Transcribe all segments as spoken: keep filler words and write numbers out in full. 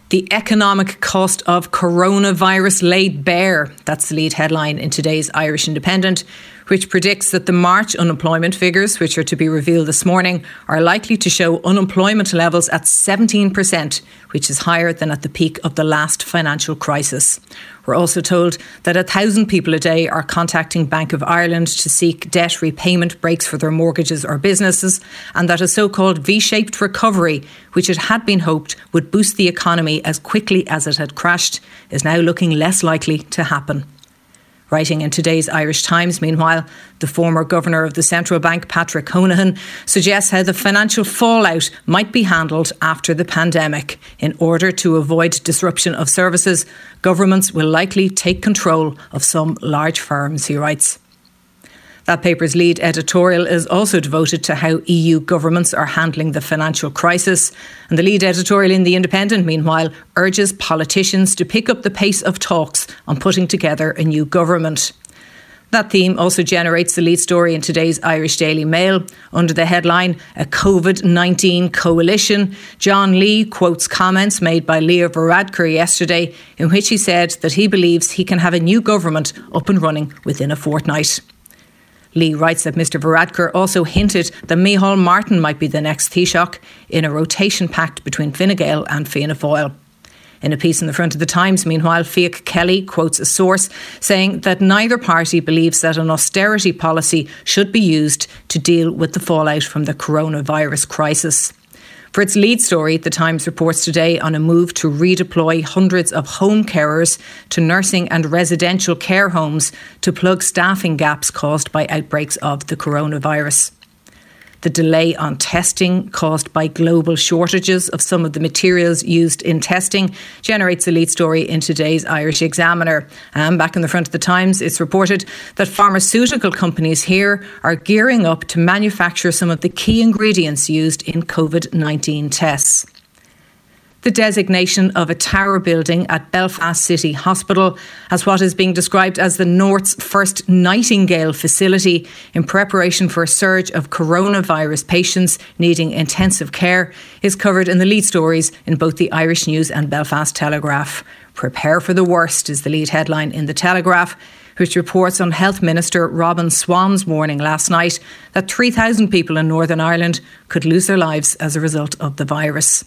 The economic cost of coronavirus laid bare. That's the lead headline in today's Irish Independent, which predicts that the March unemployment figures, which are to be revealed this morning, are likely to show unemployment levels at seventeen percent, which is higher than at the peak of the last financial crisis. We're also told that a thousand people a day are contacting Bank of Ireland to seek debt repayment breaks for their mortgages or businesses, and that a so-called V-shaped recovery, which it had been hoped would boost the economy as quickly as it had crashed, is now looking less likely to happen. Writing in today's Irish Times, meanwhile, the former governor of the central bank, Patrick Honohan, suggests how the financial fallout might be handled after the pandemic. In order to avoid disruption of services, governments will likely take control of some large firms, he writes. That paper's lead editorial is also devoted to how E U governments are handling the financial crisis. And the lead editorial in The Independent, meanwhile, urges politicians to pick up the pace of talks on putting together a new government. That theme also generates the lead story in today's Irish Daily Mail. Under the headline, A COVID nineteen Coalition, John Lee quotes comments made by Leo Varadkar yesterday, in which he said that he believes he can have a new government up and running within a fortnight. Lee writes that Mr Varadkar also hinted that Micheál Martin might be the next Taoiseach in a rotation pact between Fine Gael and Fianna Fáil. In a piece in the front of the Times, meanwhile, Fiach Kelly quotes a source saying that neither party believes that an austerity policy should be used to deal with the fallout from the coronavirus crisis. For its lead story, The Times reports today on a move to redeploy hundreds of home carers to nursing and residential care homes to plug staffing gaps caused by outbreaks of the coronavirus. The delay on testing caused by global shortages of some of the materials used in testing generates a lead story in today's Irish Examiner. And back in the front of the Times, it's reported that pharmaceutical companies here are gearing up to manufacture some of the key ingredients used in COVID nineteen tests. The designation of a tower building at Belfast City Hospital as what is being described as the North's first Nightingale facility in preparation for a surge of coronavirus patients needing intensive care is covered in the lead stories in both the Irish News and Belfast Telegraph. Prepare for the worst is the lead headline in the Telegraph, which reports on Health Minister Robin Swan's warning last night that three thousand people in Northern Ireland could lose their lives as a result of the virus.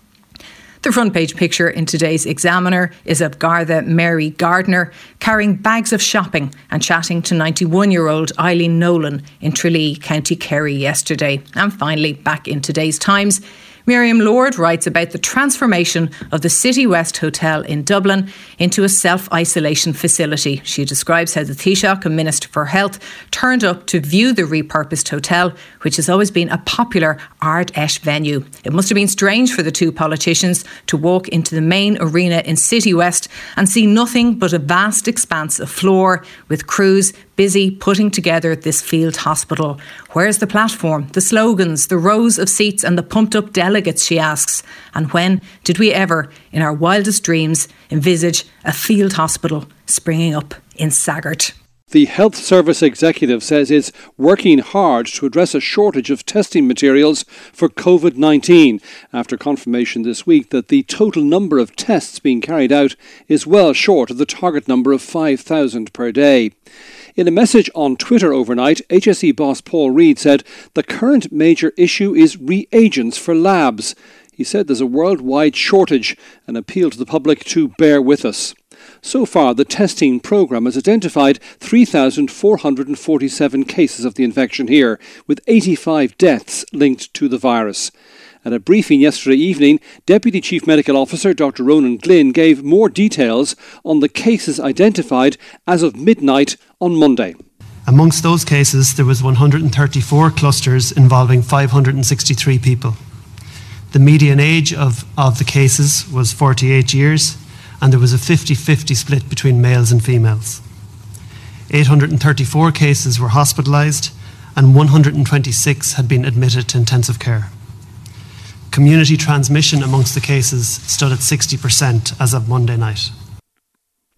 The front page picture in today's Examiner is of Garda Mary Gardner carrying bags of shopping and chatting to ninety-one-year-old Eileen Nolan in Tralee, County Kerry yesterday. And finally, back in today's Times, Miriam Lord writes about the transformation of the City West Hotel in Dublin into a self-isolation facility. She describes how the Taoiseach and Minister for Health turned up to view the repurposed hotel, which has always been a popular Ard-esh venue. It must have been strange for the two politicians to walk into the main arena in City West and see nothing but a vast expanse of floor with crews busy putting together this field hospital. Where's the platform, the slogans, the rows of seats and the pumped-up delegates, she asks. And when did we ever, in our wildest dreams, envisage a field hospital springing up in Saggart? The Health Service Executive says it's working hard to address a shortage of testing materials for COVID nineteen after confirmation this week that the total number of tests being carried out is well short of the target number of five thousand per day. In a message on Twitter overnight, H S E boss Paul Reid said the current major issue is reagents for labs. He said there's a worldwide shortage and appealed to the public to bear with us. So far, the testing programme has identified three thousand four hundred forty-seven cases of the infection here, with eighty-five deaths linked to the virus. At a briefing yesterday evening, Deputy Chief Medical Officer Doctor Ronan Glynn gave more details on the cases identified as of midnight on Monday. Amongst those cases, there was one hundred thirty-four clusters involving five hundred sixty-three people. The median age of, of the cases was forty-eight years, and there was a fifty-fifty split between males and females. eight hundred thirty-four cases were hospitalised, and one hundred twenty-six had been admitted to intensive care. Community transmission amongst the cases stood at sixty percent as of Monday night.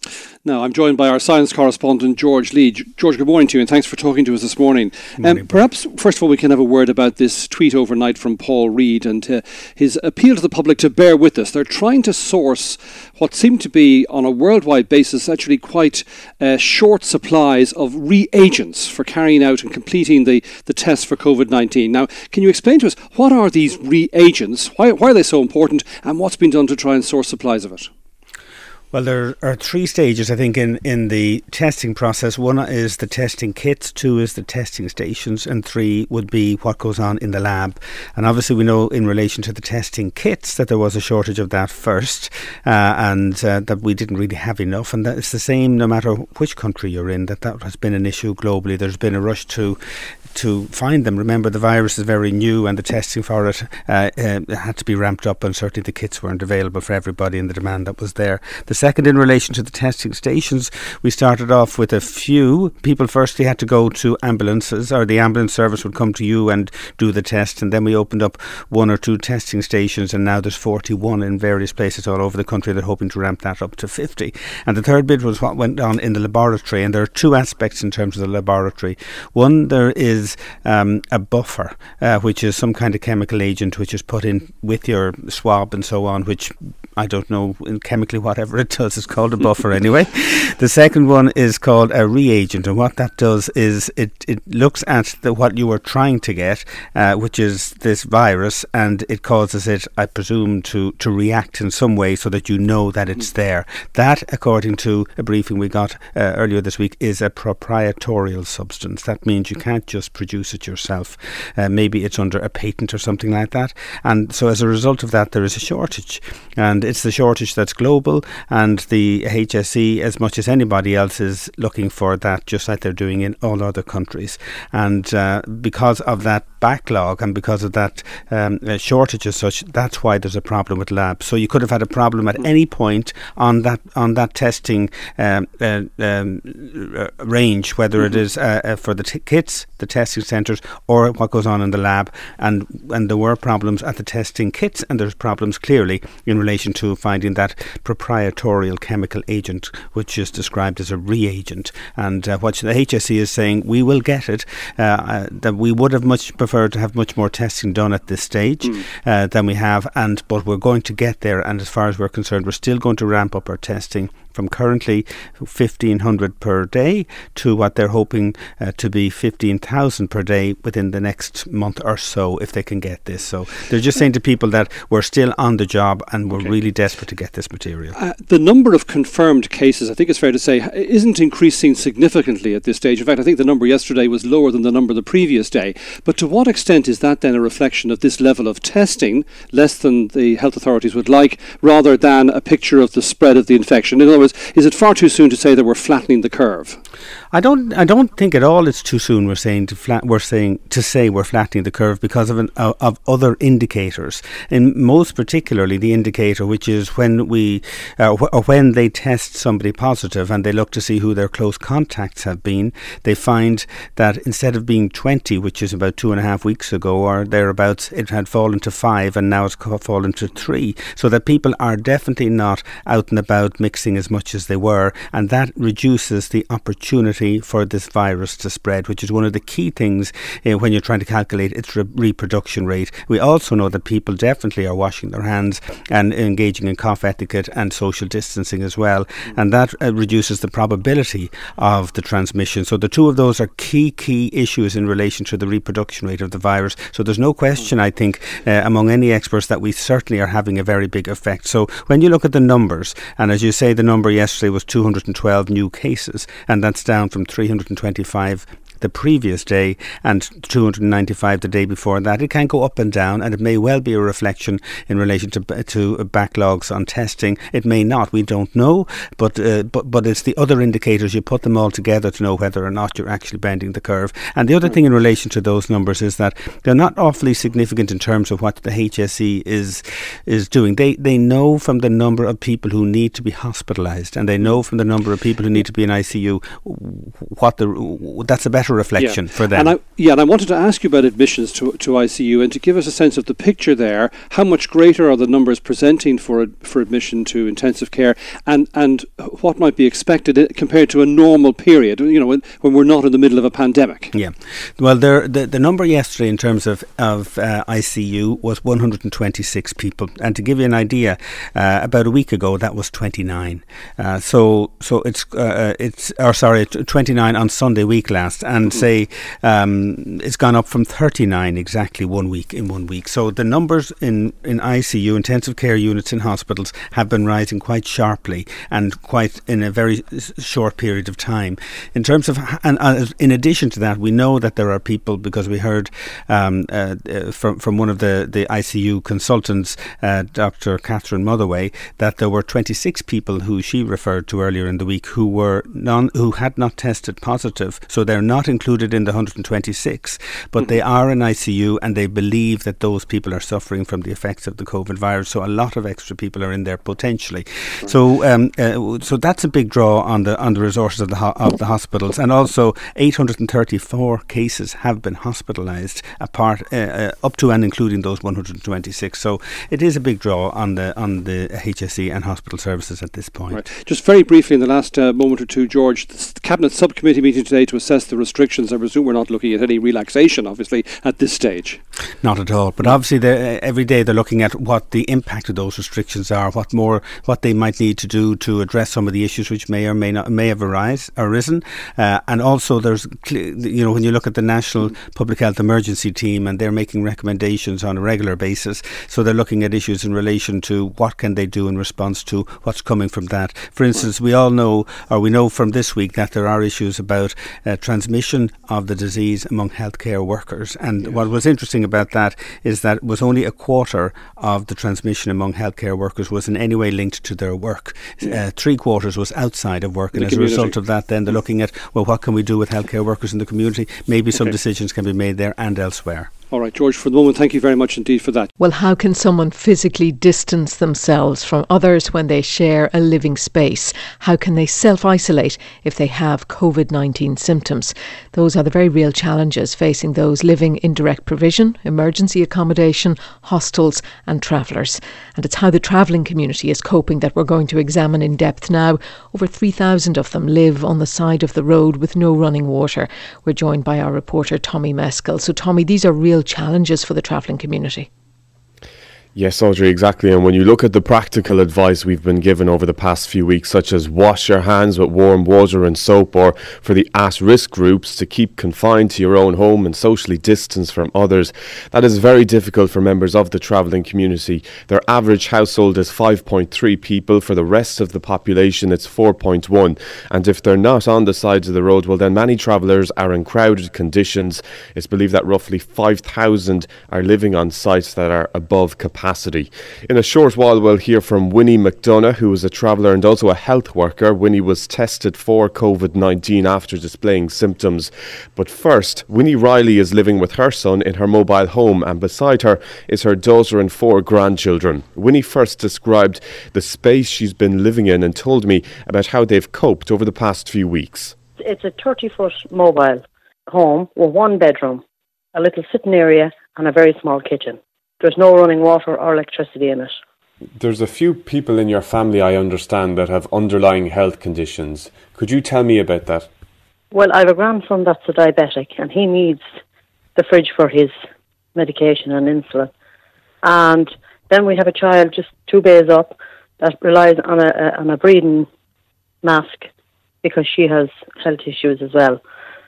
Now, I'm joined by our science correspondent, George Lee. George, good morning to you, and thanks for talking to us this morning. morning um, perhaps, first of all, we can have a word about this tweet overnight from Paul Reid and uh, his appeal to the public to bear with us. They're trying to source what seem to be, on a worldwide basis, actually quite uh, short supplies of reagents for carrying out and completing the, the tests for COVID nineteen. Now, can you explain to us, what are these reagents? Why, why are they so important? And what's been done to try and source supplies of it? Well, there are three stages, I think, in, in the testing process. One is the testing kits, two is the testing stations, and three would be what goes on in the lab. And obviously we know in relation to the testing kits that there was a shortage of that first, uh, and uh, that we didn't really have enough. And that it's the same no matter which country you're in, that that has been an issue globally. There's been a rush to to find them. Remember, the virus is very new and the testing for it uh, uh, had to be ramped up, and certainly the kits weren't available for everybody in the demand that was there. The second, in relation to the testing stations, we started off with a few. People firstly had to go to ambulances, or the ambulance service would come to you and do the test, and then we opened up one or two testing stations, and now there's forty-one in various places all over the country. They're hoping to ramp that up to fifty. And the third bit was what went on in the laboratory, and there are two aspects in terms of the laboratory. One, there is um, a buffer, uh, which is some kind of chemical agent which is put in with your swab and so on, which I don't know, chemically whatever it does, it's called a buffer anyway. The second one is called a reagent, and what that does is it, it looks at the, what you were trying to get, uh, which is this virus, and it causes it, I presume, to, to react in some way so that you know that it's there. That, according to a briefing we got uh, earlier this week, is a proprietary substance. That means you can't just produce it yourself. Uh, maybe it's under a patent or something like that. And so as a result of that, there is a shortage. And it's the shortage that's global, and the H S E, as much as anybody else, is looking for that, just like they're doing in all other countries. And uh, because of that backlog and because of that um, uh, shortage as such, that's why there's a problem with labs. So you could have had a problem at any point on that on that testing um, uh, um, uh, range, whether mm-hmm. it is uh, uh, for the t- kits, the testing centres, or what goes on in the lab. And and there were problems at the testing kits, and there's problems clearly in relation to finding that proprietary chemical agent, which is described as a reagent. And uh, what the H S E is saying, we will get it, uh, uh, that we would have much preferred to have much more testing done at this stage mm. uh, than we have, and but we're going to get there. And as far as we're concerned, we're still going to ramp up our testing from currently fifteen hundred per day to what they're hoping uh, to be fifteen thousand per day within the next month or so, if they can get this. So they're just saying to people that we're still on the job and we're okay. really desperate to get this material. Uh, the number of confirmed cases, I think it's fair to say, isn't increasing significantly at this stage. In fact, I think the number yesterday was lower than the number the previous day. But to what extent is that then a reflection of this level of testing, less than the health authorities would like, rather than a picture of the spread of the infection? In other words, is it far too soon to say that we're flattening the curve? I don't. I don't think at all it's too soon. We're saying to flat. We're saying to say we're flattening the curve because of an, uh, of other indicators, and most particularly the indicator which is when we uh, wh- or when they test somebody positive and they look to see who their close contacts have been. They find that instead of being twenty, which is about two and a half weeks ago or thereabouts, it had fallen to five, and now it's fallen to three. So that people are definitely not out and about mixing as much as they were, and that reduces the opportunity for this virus to spread, which is one of the key things uh, when you're trying to calculate its re- reproduction rate. We also know that people definitely are washing their hands and engaging in cough etiquette and social distancing as well, and that uh, reduces the probability of the transmission. So the two of those are key, key issues in relation to the reproduction rate of the virus. So there's no question, I think, uh, among any experts that we certainly are having a very big effect. So when you look at the numbers, and as you say, the number yesterday was two hundred twelve new cases, and that's down from three hundred twenty-five the previous day and two hundred ninety-five the day before that. It can go up and down, and it may well be a reflection in relation to to backlogs on testing. It may not, we don't know, but uh, but but it's the other indicators. You put them all together to know whether or not you're actually bending the curve. And the other thing in relation to those numbers is that they're not awfully significant in terms of what the H S E is is doing. They they know from the number of people who need to be hospitalised, and they know from the number of people who need to be in I C U what the that's a better better reflection yeah. for them. And I, yeah, and I wanted to ask you about admissions to, to I C U and to give us a sense of the picture there. How much greater are the numbers presenting for for admission to intensive care, and, and what might be expected compared to a normal period, you know, when, when we're not in the middle of a pandemic? Yeah. Well, there, the, the number yesterday in terms of, of uh, I C U was one hundred twenty-six people. And to give you an idea, uh, about a week ago, that was twenty-nine. Uh, so so it's, uh, it's or sorry, twenty-nine on Sunday week last. And mm-hmm. say um, it's gone up from thirty-nine exactly one week in one week. So the numbers in, in I C U, intensive care units in hospitals, have been rising quite sharply and quite in a very short period of time. In terms of, and uh, in addition to that, we know that there are people, because we heard um, uh, uh, from from one of the, the I C U consultants, uh, Doctor Catherine Motherway, that there were twenty-six people who she referred to earlier in the week who were non, who had not tested positive. So they're not included in the one hundred twenty-six, but mm-hmm. they are in I C U, and they believe that those people are suffering from the effects of the COVID virus. So a lot of extra people are in there potentially. Right. So um, uh, so that's a big draw on the on the resources of the ho- of the hospitals, and also eight hundred thirty-four cases have been hospitalised, apart uh, uh, up to and including those one hundred twenty-six. So it is a big draw on the on the H S E and hospital services at this point. Right. Just very briefly, in the last uh, moment or two, George, the Cabinet subcommittee meeting today to assess the restrictions. I presume we're not looking at any relaxation, obviously, at this stage. Not at all. But obviously, every day they're looking at what the impact of those restrictions are, what more, what they might need to do to address some of the issues which may or may not may have arise, arisen. Uh, and also, there's, you know, when you look at the National Public Health Emergency Team, and they're making recommendations on a regular basis. So they're looking at issues in relation to what can they do in response to what's coming from that. For instance, we all know, or we know from this week, that there are issues about uh, transmission of the disease among healthcare workers. And yes. what was interesting about that is that it was only a quarter of the transmission among healthcare workers was in any way linked to their work. Yeah. Uh, three quarters was outside of work. And as community. a result of that, then they're looking at, well, what can we do with healthcare workers in the community? Maybe some okay. decisions can be made there and elsewhere. All right, George, for the moment, thank you very much indeed for that. Well, how can someone physically distance themselves from others when they share a living space? How can they self-isolate if they have COVID nineteen symptoms? Those are the very real challenges facing those living in direct provision, emergency accommodation, hostels and travellers. And it's how the travelling community is coping that we're going to examine in depth now. Over three thousand of them live on the side of the road with no running water. We're joined by our reporter Tommy Meskel. So Tommy, these are real challenges for the travelling community. Yes, Audrey, exactly. And when you look at the practical advice we've been given over the past few weeks, such as wash your hands with warm water and soap, or for the at-risk groups to keep confined to your own home and socially distance from others, that is very difficult for members of the travelling community. Their average household is five point three people. For the rest of the population, it's four point one. And if they're not on the sides of the road, well, then many travellers are in crowded conditions. It's believed that roughly five thousand are living on sites that are above capacity. In a short while, we'll hear from Winnie McDonough, who is a traveller and also a health worker. Winnie was tested for COVID nineteen after displaying symptoms. But first, Winnie Riley is living with her son in her mobile home, and beside her is her daughter and four grandchildren. Winnie first described the space she's been living in and told me about how they've coped over the past few weeks. It's a thirty-foot mobile home with one bedroom, a little sitting area and a very small kitchen. There's no running water or electricity in it. There's a few people in your family, I understand, that have underlying health conditions. Could you tell me about that? Well, I have a grandson that's a diabetic, and he needs the fridge for his medication and insulin. And then we have a child just two bays up that relies on a, a on a breathing mask because she has health issues as well.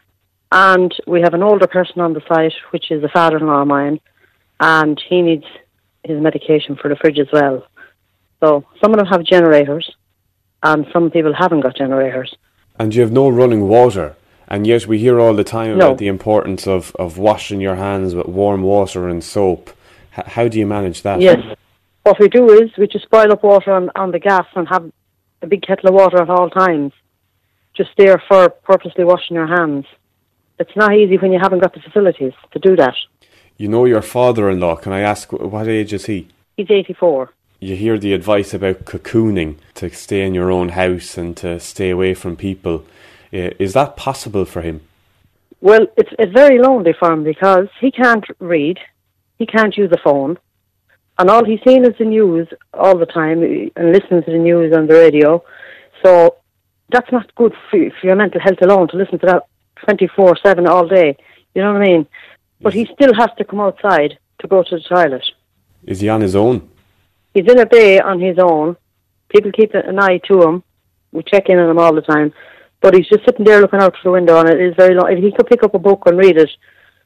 And we have an older person on the site, which is a father-in-law of mine, and he needs his medication for the fridge as well. So some of them have generators, and some people haven't got generators. And you have no running water, and yet we hear all the time no. about the importance of, of washing your hands with warm water and soap. H- how do you manage that? Yes. What we do is we just boil up water on, on the gas and have a big kettle of water at all times, just there for purposely washing your hands. It's not easy when you haven't got the facilities to do that. You know your father-in-law. Can I ask, what age is he? He's eighty-four. You hear the advice about cocooning, to stay in your own house and to stay away from people. Is that possible for him? Well, it's it's very lonely for him because he can't read, he can't use a phone, and all he's seeing is the news all the time and listening to the news on the radio. So that's not good for, for your mental health alone, to listen to that twenty-four seven all day. You know what I mean? But he still has to come outside to go to the toilet. Is he on his own? He's in a bay on his own. People keep an eye to him. We check in on him all the time. But he's just sitting there looking out through the window, and it is very long. He could pick up a book and read it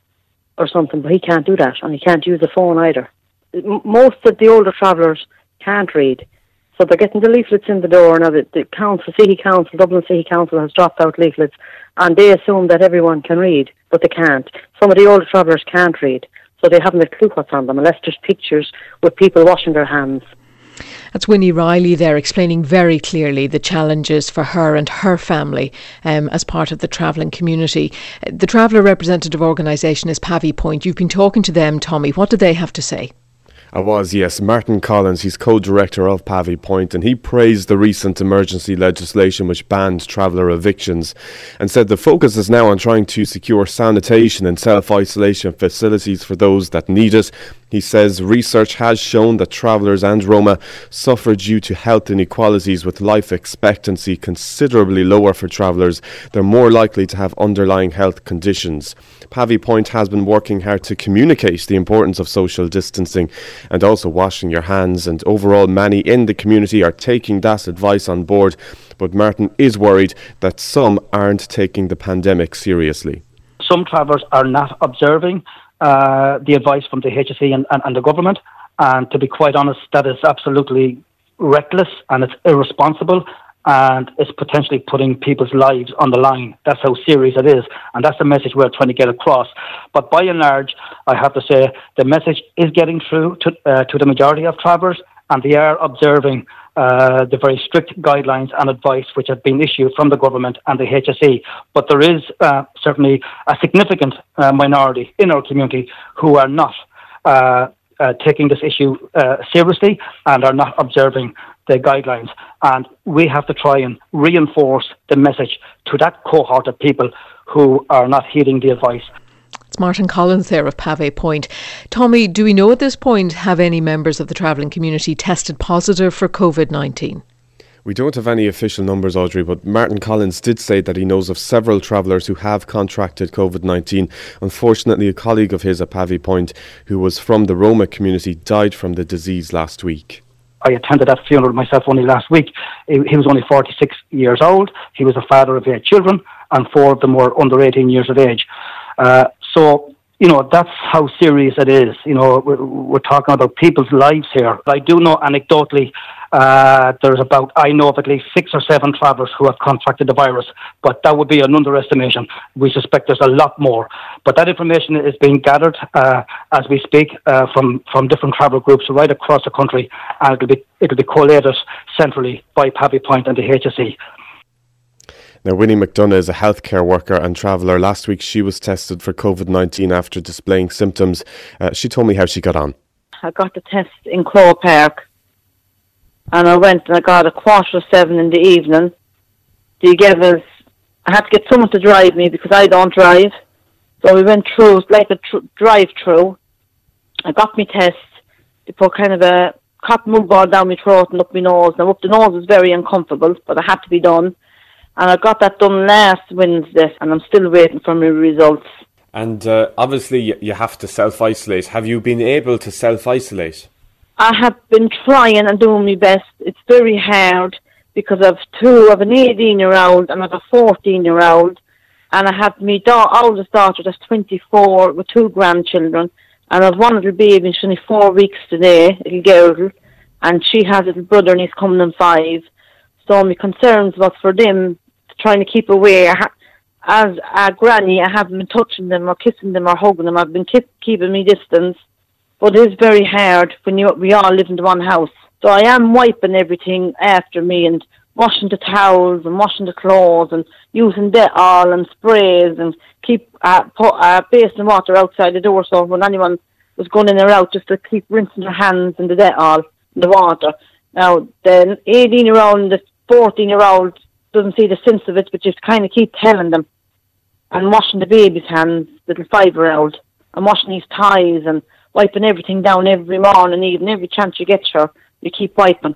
or something, but he can't do that, and he can't use a phone either. M- most of the older travellers can't read. So they're getting the leaflets in the door now. The, the council, City Council, Dublin City Council has dropped out leaflets, and they assume that everyone can read, but they can't. Some of the older travellers can't read, so they haven't a clue what's on them, unless there's pictures with people washing their hands. That's Winnie Riley there, explaining very clearly the challenges for her and her family um, as part of the travelling community. The Traveller Representative Organisation is Pavy Point. You've been talking to them, Tommy. What do they have to say? I was, yes. Martin Collins, he's co-director of Pavy Point, and he praised the recent emergency legislation which banned traveller evictions and said the focus is now on trying to secure sanitation and self-isolation facilities for those that need it. He says research has shown that travellers and Roma suffer due to health inequalities, with life expectancy considerably lower for travellers. They're more likely to have underlying health conditions. Pavy Point has been working hard to communicate the importance of social distancing and also washing your hands, and overall many in the community are taking that advice on board. But Martin is worried that some aren't taking the pandemic seriously. Some travellers are not observing uh, the advice from the H S E and, and, and the government, and to be quite honest, that is absolutely reckless and it's irresponsible, and it's potentially putting people's lives on the line. That's how serious it is, and that's the message we're trying to get across. But by and large, I have to say, the message is getting through to, uh, to the majority of travellers, and they are observing uh, the very strict guidelines and advice which have been issued from the government and the H S E. But there is uh, certainly a significant uh, minority in our community who are not uh, uh, taking this issue uh, seriously and are not observing the guidelines, and we have to try and reinforce the message to that cohort of people who are not heeding the advice. It's Martin Collins there of Pavy Point. Tommy, do we know at this point, have any members of the travelling community tested positive for COVID nineteen? We don't have any official numbers, Audrey, but Martin Collins did say that he knows of several travellers who have contracted COVID nineteen. Unfortunately, a colleague of his at Pavy Point, who was from the Roma community, died from the disease last week. I attended that funeral myself only last week. He, he was only forty-six years old. He was a father of eight children, and four of them were under eighteen years of age. Uh, so, you know, that's how serious it is. You know, we're, we're talking about people's lives here. I do know anecdotally, uh, there's about, I know of at least six or seven travellers who have contracted the virus, but that would be an underestimation. We suspect there's a lot more. But that information is being gathered uh, as we speak uh, from, from different travel groups right across the country, and it'll be, it'll be collated centrally by Pavy Point and the H S E. Now, Winnie McDonough is a healthcare worker and traveller. Last week she was tested for COVID nineteen after displaying symptoms. Uh, she told me how she got on. I got the test in Clough Park, and I went and I got a quarter of seven in the evening. They gave us, I had to get someone to drive me because I don't drive. So we went through, it was like a tr- drive-through. I got my test. They put kind of a cotton wool ball down my throat and up my nose. Now, up the nose was very uncomfortable, but it had to be done. And I got that done last Wednesday, and I'm still waiting for my results. And uh, obviously you have to self-isolate. Have you been able to self-isolate? I have been trying and doing my best. It's very hard because I've two, I have an eighteen-year-old and I have a fourteen-year-old. And I have my da- oldest daughter that's twenty-four with two grandchildren. And I have one little baby, she's only four weeks today, little girl. And she has a little brother and he's coming in five. So my concerns was for them trying to keep away. I ha- as a granny, I haven't been touching them or kissing them or hugging them. I've been keep- keeping me distance. But it is very hard when you, we all live in the one house. So I am wiping everything after me and washing the towels and washing the clothes and using Dettol and sprays and keep uh, put uh, basin water outside the door so when anyone was going in or out, just to keep rinsing their hands in the Dettol, in the water. Now, the eighteen-year-old and the fourteen-year-old doesn't see the sense of it, but just kind of keep telling them. and washing the baby's hands, little five-year-old, and washing his ties and wiping everything down every morning, even every chance you get, sure, you keep wiping.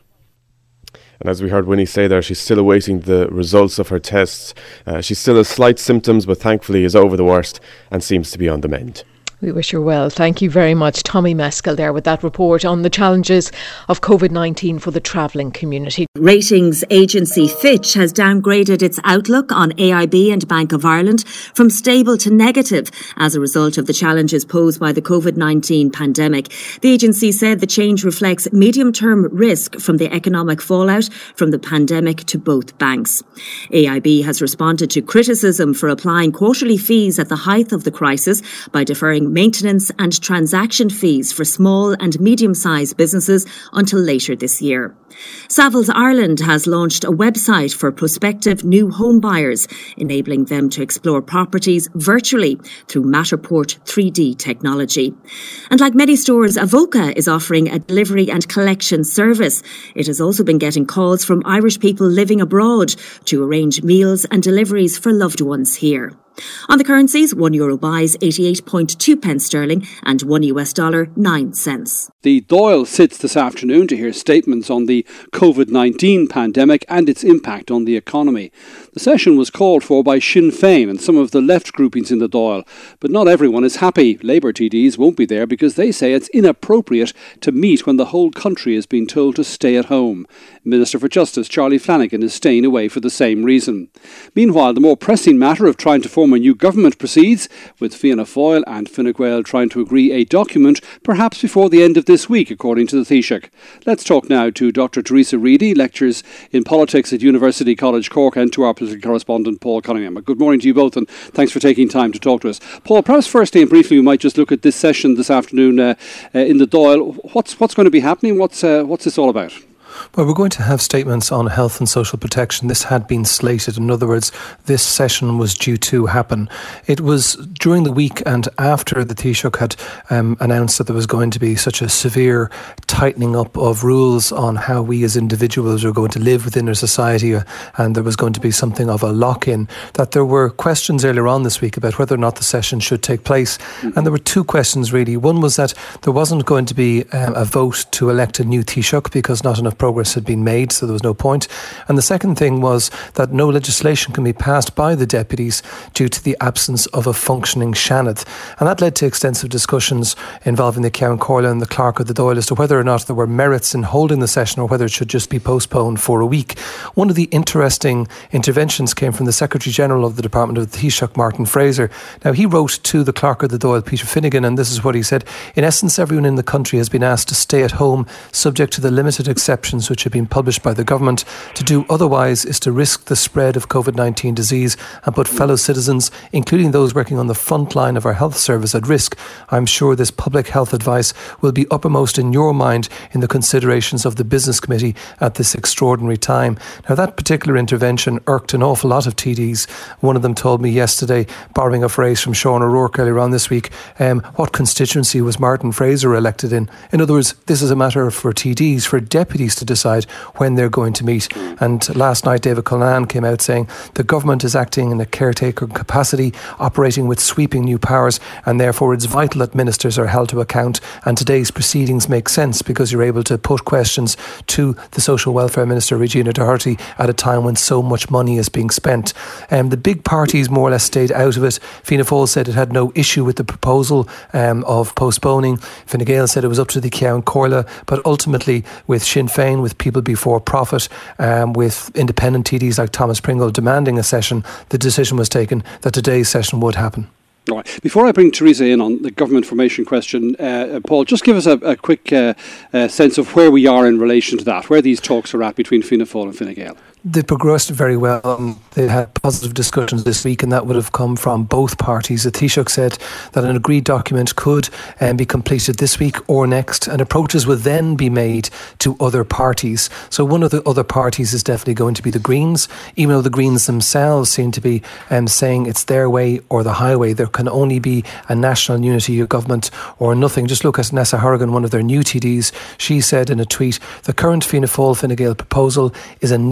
And as we heard Winnie say there, she's still awaiting the results of her tests. Uh, she still has slight symptoms, but thankfully is over the worst and seems to be on the mend. We wish her well. Thank you very much, Tommy Meskel, there with that report on the challenges of COVID nineteen for the travelling community. Ratings agency Fitch has downgraded its outlook on A I B and Bank of Ireland from stable to negative as a result of the challenges posed by the COVID nineteen pandemic. The agency said the change reflects medium-term risk from the economic fallout from the pandemic to both banks. A I B has responded to criticism for applying quarterly fees at the height of the crisis by deferring maintenance and transaction fees for small and medium-sized businesses until later this year. Savills Ireland has launched a website for prospective new home buyers, enabling them to explore properties virtually through Matterport three D technology. And like many stores, Avoca is offering a delivery and collection service. It has also been getting calls from Irish people living abroad to arrange meals and deliveries for loved ones here. On the currencies, one euro buys eighty-eight point two pence sterling and one U S dollar nine cents. The Dáil sits this afternoon to hear statements on the COVID nineteen pandemic and its impact on the economy. The session was called for by Sinn Féin and some of the left groupings in the Dáil, but not everyone is happy. Labour T Ds won't be there because they say it's inappropriate to meet when the whole country is being told to stay at home. Minister for Justice Charlie Flanagan is staying away for the same reason. Meanwhile, the more pressing matter of trying to form a new government proceeds, with Fianna Fáil and Fine Gael trying to agree a document perhaps before the end of this week, according to the Taoiseach. Let's talk now to Doctor Teresa Reedy, lectures in politics at University College Cork, and to our political correspondent Paul Cunningham. Good morning to you both, and thanks for taking time to talk to us. Paul, perhaps firstly and briefly we might just look at this session this afternoon uh, uh, in the Dáil. What's what's going to be happening? What's uh, what's this all about? Well, we're going to have statements on health and social protection. This had been slated. In other words, this session was due to happen. It was during the week and after the Taoiseach had um, announced that there was going to be such a severe tightening up of rules on how we as individuals are going to live within our society, uh, and there was going to be something of a lock-in, that there were questions earlier on this week about whether or not the session should take place. Mm-hmm. And there were two questions really. One was that there wasn't going to be um, a vote to elect a new Taoiseach because not enough progress had been made, so there was no point. And the second thing was that no legislation can be passed by the deputies due to the absence of a functioning Seanad. And that led to extensive discussions involving the Ceann Comhairle and the Clerk of the Dáil as to whether or not there were merits in holding the session or whether it should just be postponed for a week. One of the interesting interventions came from the Secretary General of the Department of the Taoiseach, Martin Fraser. Now, he wrote to the Clerk of the Dáil, Peter Finnegan, and this is what he said. In essence, everyone in the country has been asked to stay at home, subject to the limited exceptions which have been published by the government. To do otherwise is to risk the spread of COVID nineteen disease and put fellow citizens, including those working on the front line of our health service, at risk. I'm sure this public health advice will be uppermost in your mind in the considerations of the Business Committee at this extraordinary time. Now, that particular intervention irked an awful lot of T Ds. One of them told me yesterday, borrowing a phrase from Sean O'Rourke earlier on this week, um, what constituency was Martin Fraser elected in? In other words, this is a matter for T Ds, for deputies to decide when they're going to meet. And last night David Cullinane came out saying the government is acting in a caretaker capacity, operating with sweeping new powers, and therefore it's vital that ministers are held to account. And today's proceedings make sense because you're able to put questions to the Social Welfare Minister, Regina Doherty, at a time when so much money is being spent. Um, the big parties more or less stayed out of it. Fianna Fáil said it had no issue with the proposal um, of postponing. Fine Gael said it was up to the Ceann Comhairle, but ultimately with Sinn Féin, with People Before Profit, um, with independent T Ds like Thomas Pringle demanding a session, the decision was taken that today's session would happen. All right. Before I bring Teresa in on the government formation question, uh, Paul, just give us a, a quick uh, uh, sense of where we are in relation to that, where these talks are at between Fianna Fáil and Fine Gael. They progressed very well. Um, they had positive discussions this week, and that would have come from both parties. The Taoiseach said that an agreed document could um, be completed this week or next, and approaches would then be made to other parties. So one of the other parties is definitely going to be the Greens, even though the Greens themselves seem to be um, saying it's their way or the highway. There can only be a national unity of government or nothing. Just look at Nessa Horrigan, one of their new T Ds. She said in a tweet, the current Fianna Fáil Fine Gael proposal is a naked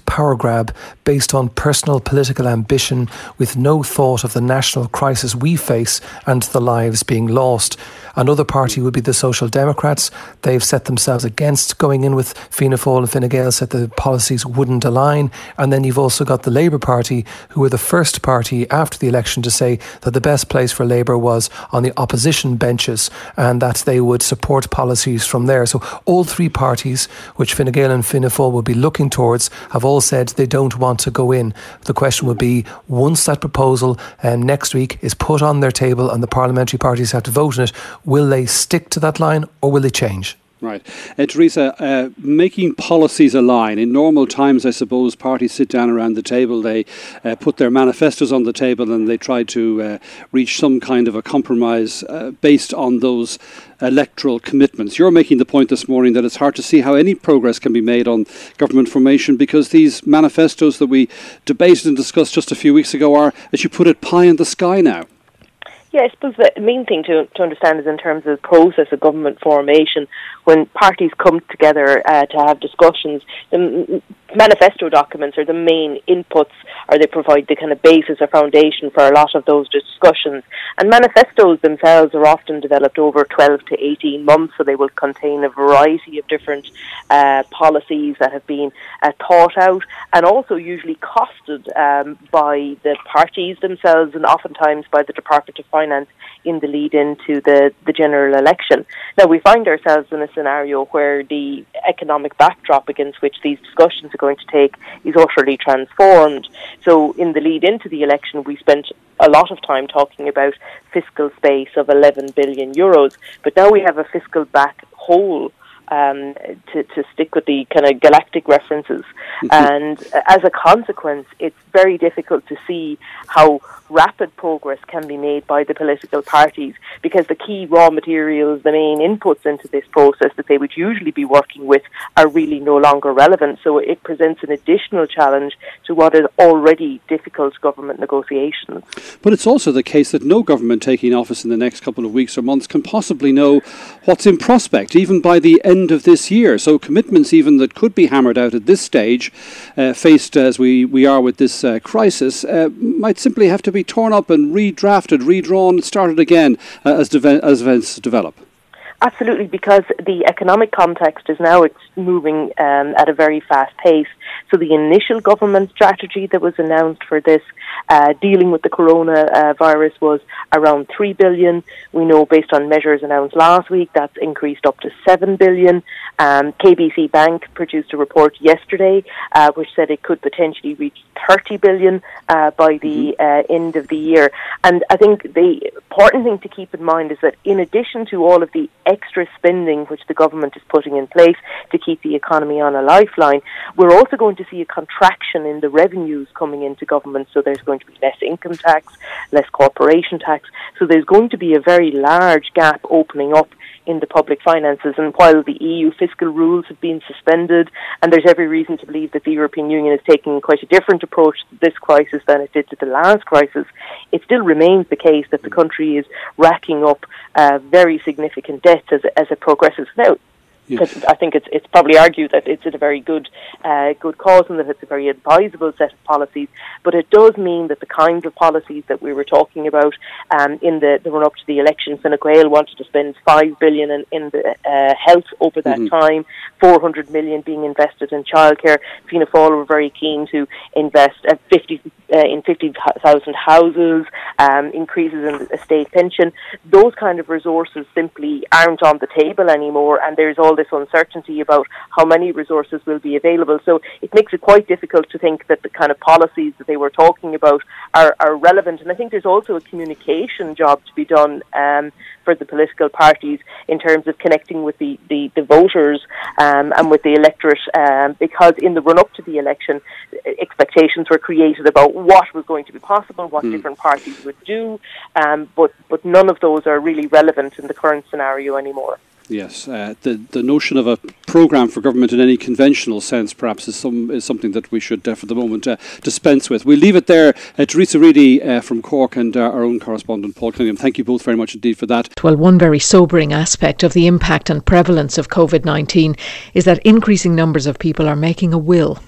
power grab based on personal political ambition with no thought of the national crisis we face and the lives being lost. Another party would be the Social Democrats. They've set themselves against going in with Fianna Fáil, and Fine Gael said the policies wouldn't align. And then you've also got the Labour Party, who were the first party after the election to say that the best place for Labour was on the opposition benches and that they would support policies from there. So all three parties, which Fine Gael and Fianna Fáil will be looking towards, have all said they don't want to go in. The question would be, once that proposal um, next week is put on their table and the parliamentary parties have to vote on it, will they stick to that line or will they change? Right. Uh, Teresa, uh, making policies align. In normal times, I suppose, parties sit down around the table, they uh, put their manifestos on the table and they try to uh, reach some kind of a compromise uh, based on those electoral commitments. You're making the point this morning that it's hard to see how any progress can be made on government formation because these manifestos that we debated and discussed just a few weeks ago are, as you put it, pie in the sky now. Yeah, I suppose the main thing to to understand is in terms of the process of government formation, when parties come together uh, to have discussions, the manifesto documents are the main inputs, or they provide the kind of basis or foundation for a lot of those discussions. And manifestos themselves are often developed over twelve to eighteen months, so they will contain a variety of different uh, policies that have been uh, thought out and also usually costed um, by the parties themselves and oftentimes by the Department of Finance in the lead into the, the general election. Now, we find ourselves in a scenario where the economic backdrop against which these discussions are going to take is utterly transformed. So in the lead into the election, we spent a lot of time talking about fiscal space of eleven billion euros, but now we have a fiscal back hole. Um, to, to stick with the kind of galactic references. Mm-hmm. And as a consequence, it's very difficult to see how rapid progress can be made by the political parties because the key raw materials, the main inputs into this process that they would usually be working with are really no longer relevant. So it presents an additional challenge to what is already difficult government negotiations. But it's also the case that no government taking office in the next couple of weeks or months can possibly know what's in prospect, even by the end of this year. So commitments even that could be hammered out at this stage, uh, faced as we, we are with this uh, crisis, uh, might simply have to be torn up and redrafted, redrawn, started again uh, as, de- as events develop. Absolutely, because the economic context is now moving um, at a very fast pace. So the initial government strategy that was announced for this uh, dealing with the coronavirus uh, was around three billion. We know based on measures announced last week that's increased up to seven billion. Um, K B C Bank produced a report yesterday uh, which said it could potentially reach thirty billion uh, by the uh, end of the year. And I think the important thing to keep in mind is that in addition to all of the extra spending which the government is putting in place to keep the economy on a lifeline, we're also going to see a contraction in the revenues coming into government. So there's going to be less income tax, less corporation tax. So there's going to be a very large gap opening up in the public finances. And while the E U fiscal rules have been suspended, and there's every reason to believe that the European Union is taking quite a different approach to this crisis than it did to the last crisis, it still remains the case that the country is racking up uh, very significant debts as, as it progresses. Now, Yeah. I think it's it's probably argued that it's a very good uh, good cause and that it's a very advisable set of policies, but it does mean that the kinds of policies that we were talking about um, in the, the run-up to the election, Fine Gael wanted to spend five billion dollars in, in the uh, health over that mm-hmm. time, four hundred million dollars being invested in childcare. Fianna Fáil were very keen to invest uh, fifty uh, in fifty thousand houses, um, increases in the state pension. Those kind of resources simply aren't on the table anymore, and there's all this uncertainty about how many resources will be available. So it makes it quite difficult to think that the kind of policies that they were talking about are, are relevant. And I think there's also a communication job to be done um, for the political parties in terms of connecting with the, the, the voters um, and with the electorate, um, because in the run-up to the election, expectations were created about what was going to be possible, what mm. different parties would do, um, but, but none of those are really relevant in the current scenario anymore. Yes, uh, the the notion of a programme for government in any conventional sense perhaps is some is something that we should uh, for the moment uh, dispense with. We'll leave it there. Uh, Teresa Reedy uh, from Cork and uh, our own correspondent Paul Cunningham, thank you both very much indeed for that. Well, one very sobering aspect of the impact and prevalence of COVID nineteen is that increasing numbers of people are making a will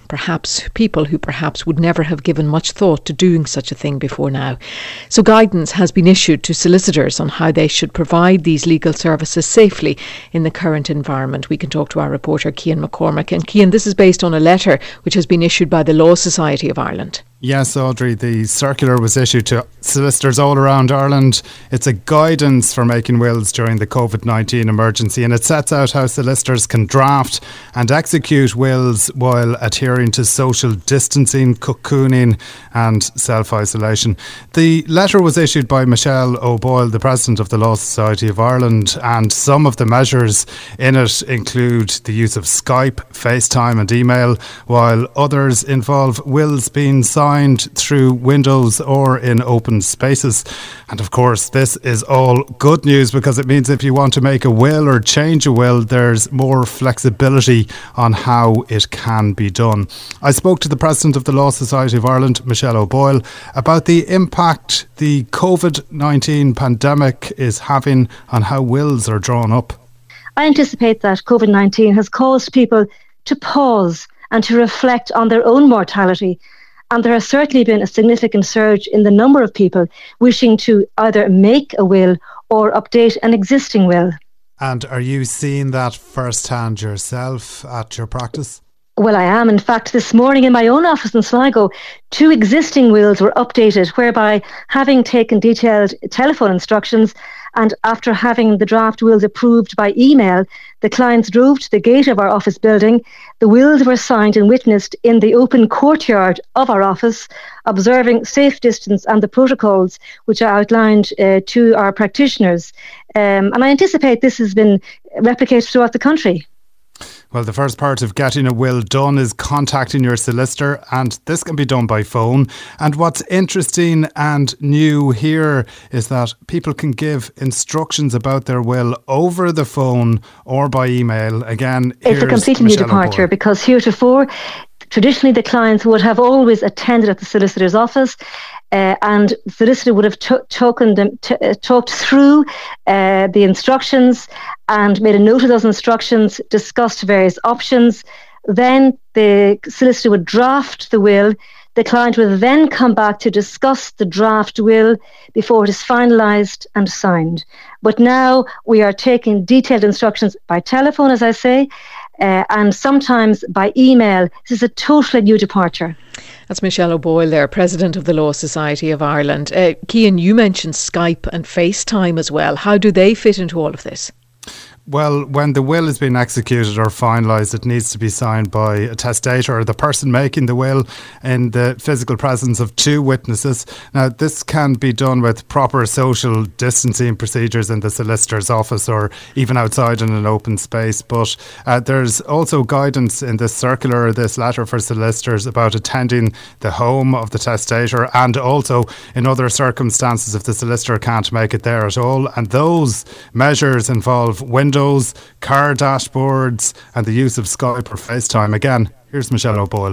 perhaps people who perhaps would never have given much thought to doing such a thing before now. So guidance has been issued to solicitors on how they should provide these legal services safely in the current environment. We can talk to our reporter Cian McCormack. And Cian, this is based on a letter which has been issued by the Law Society of Ireland. Yes, Audrey, the circular was issued to solicitors all around Ireland. It's a guidance for making wills during the COVID nineteen emergency, and it sets out how solicitors can draft and execute wills while adhering to social distancing, cocooning and self-isolation. The letter was issued by Michelle O'Boyle, the President of the Law Society of Ireland, and some of the measures in it include the use of Skype, FaceTime and email, while others involve wills being signed through windows or in open spaces. And of course, this is all good news because it means if you want to make a will or change a will, there's more flexibility on how it can be done. I spoke to the President of the Law Society of Ireland, Michelle O'Boyle, about the impact the COVID nineteen pandemic is having on how wills are drawn up. I anticipate that COVID nineteen has caused people to pause and to reflect on their own mortality. And there has certainly been a significant surge in the number of people wishing to either make a will or update an existing will. And are you seeing that firsthand yourself at your practice? Well, I am. In fact, this morning in my own office in Sligo, two existing wills were updated, whereby having taken detailed telephone instructions and after having the draft wills approved by email, the clients drove to the gate of our office building. The wills were signed and witnessed in the open courtyard of our office, observing safe distance and the protocols which are outlined uh, to our practitioners. Um, and I anticipate this has been replicated throughout the country. Well, the first part of getting a will done is contacting your solicitor, and this can be done by phone. And what's interesting and new here is that people can give instructions about their will over the phone or by email. Again, it's a completely new departure because heretofore, traditionally the clients would have always attended at the solicitor's office. Uh, and the solicitor would have t- token them, t- uh, talked through uh, the instructions and made a note of those instructions, discussed various options. Then the solicitor would draft the will. The client would then come back to discuss the draft will before it is finalised and signed. But now we are taking detailed instructions by telephone, as I say, uh, and sometimes by email. This is a totally new departure. That's Michelle O'Boyle there, President of the Law Society of Ireland. Uh, Cian, you mentioned Skype and FaceTime as well. How do they fit into all of this? Well, when the will has been executed or finalised, it needs to be signed by a testator or the person making the will in the physical presence of two witnesses. Now, this can be done with proper social distancing procedures in the solicitor's office or even outside in an open space. But uh, there's also guidance in this circular or this letter for solicitors about attending the home of the testator and also in other circumstances if the solicitor can't make it there at all. And those measures involve windows, car dashboards and the use of Skype or FaceTime. Again, here's Michelle O'Boyle.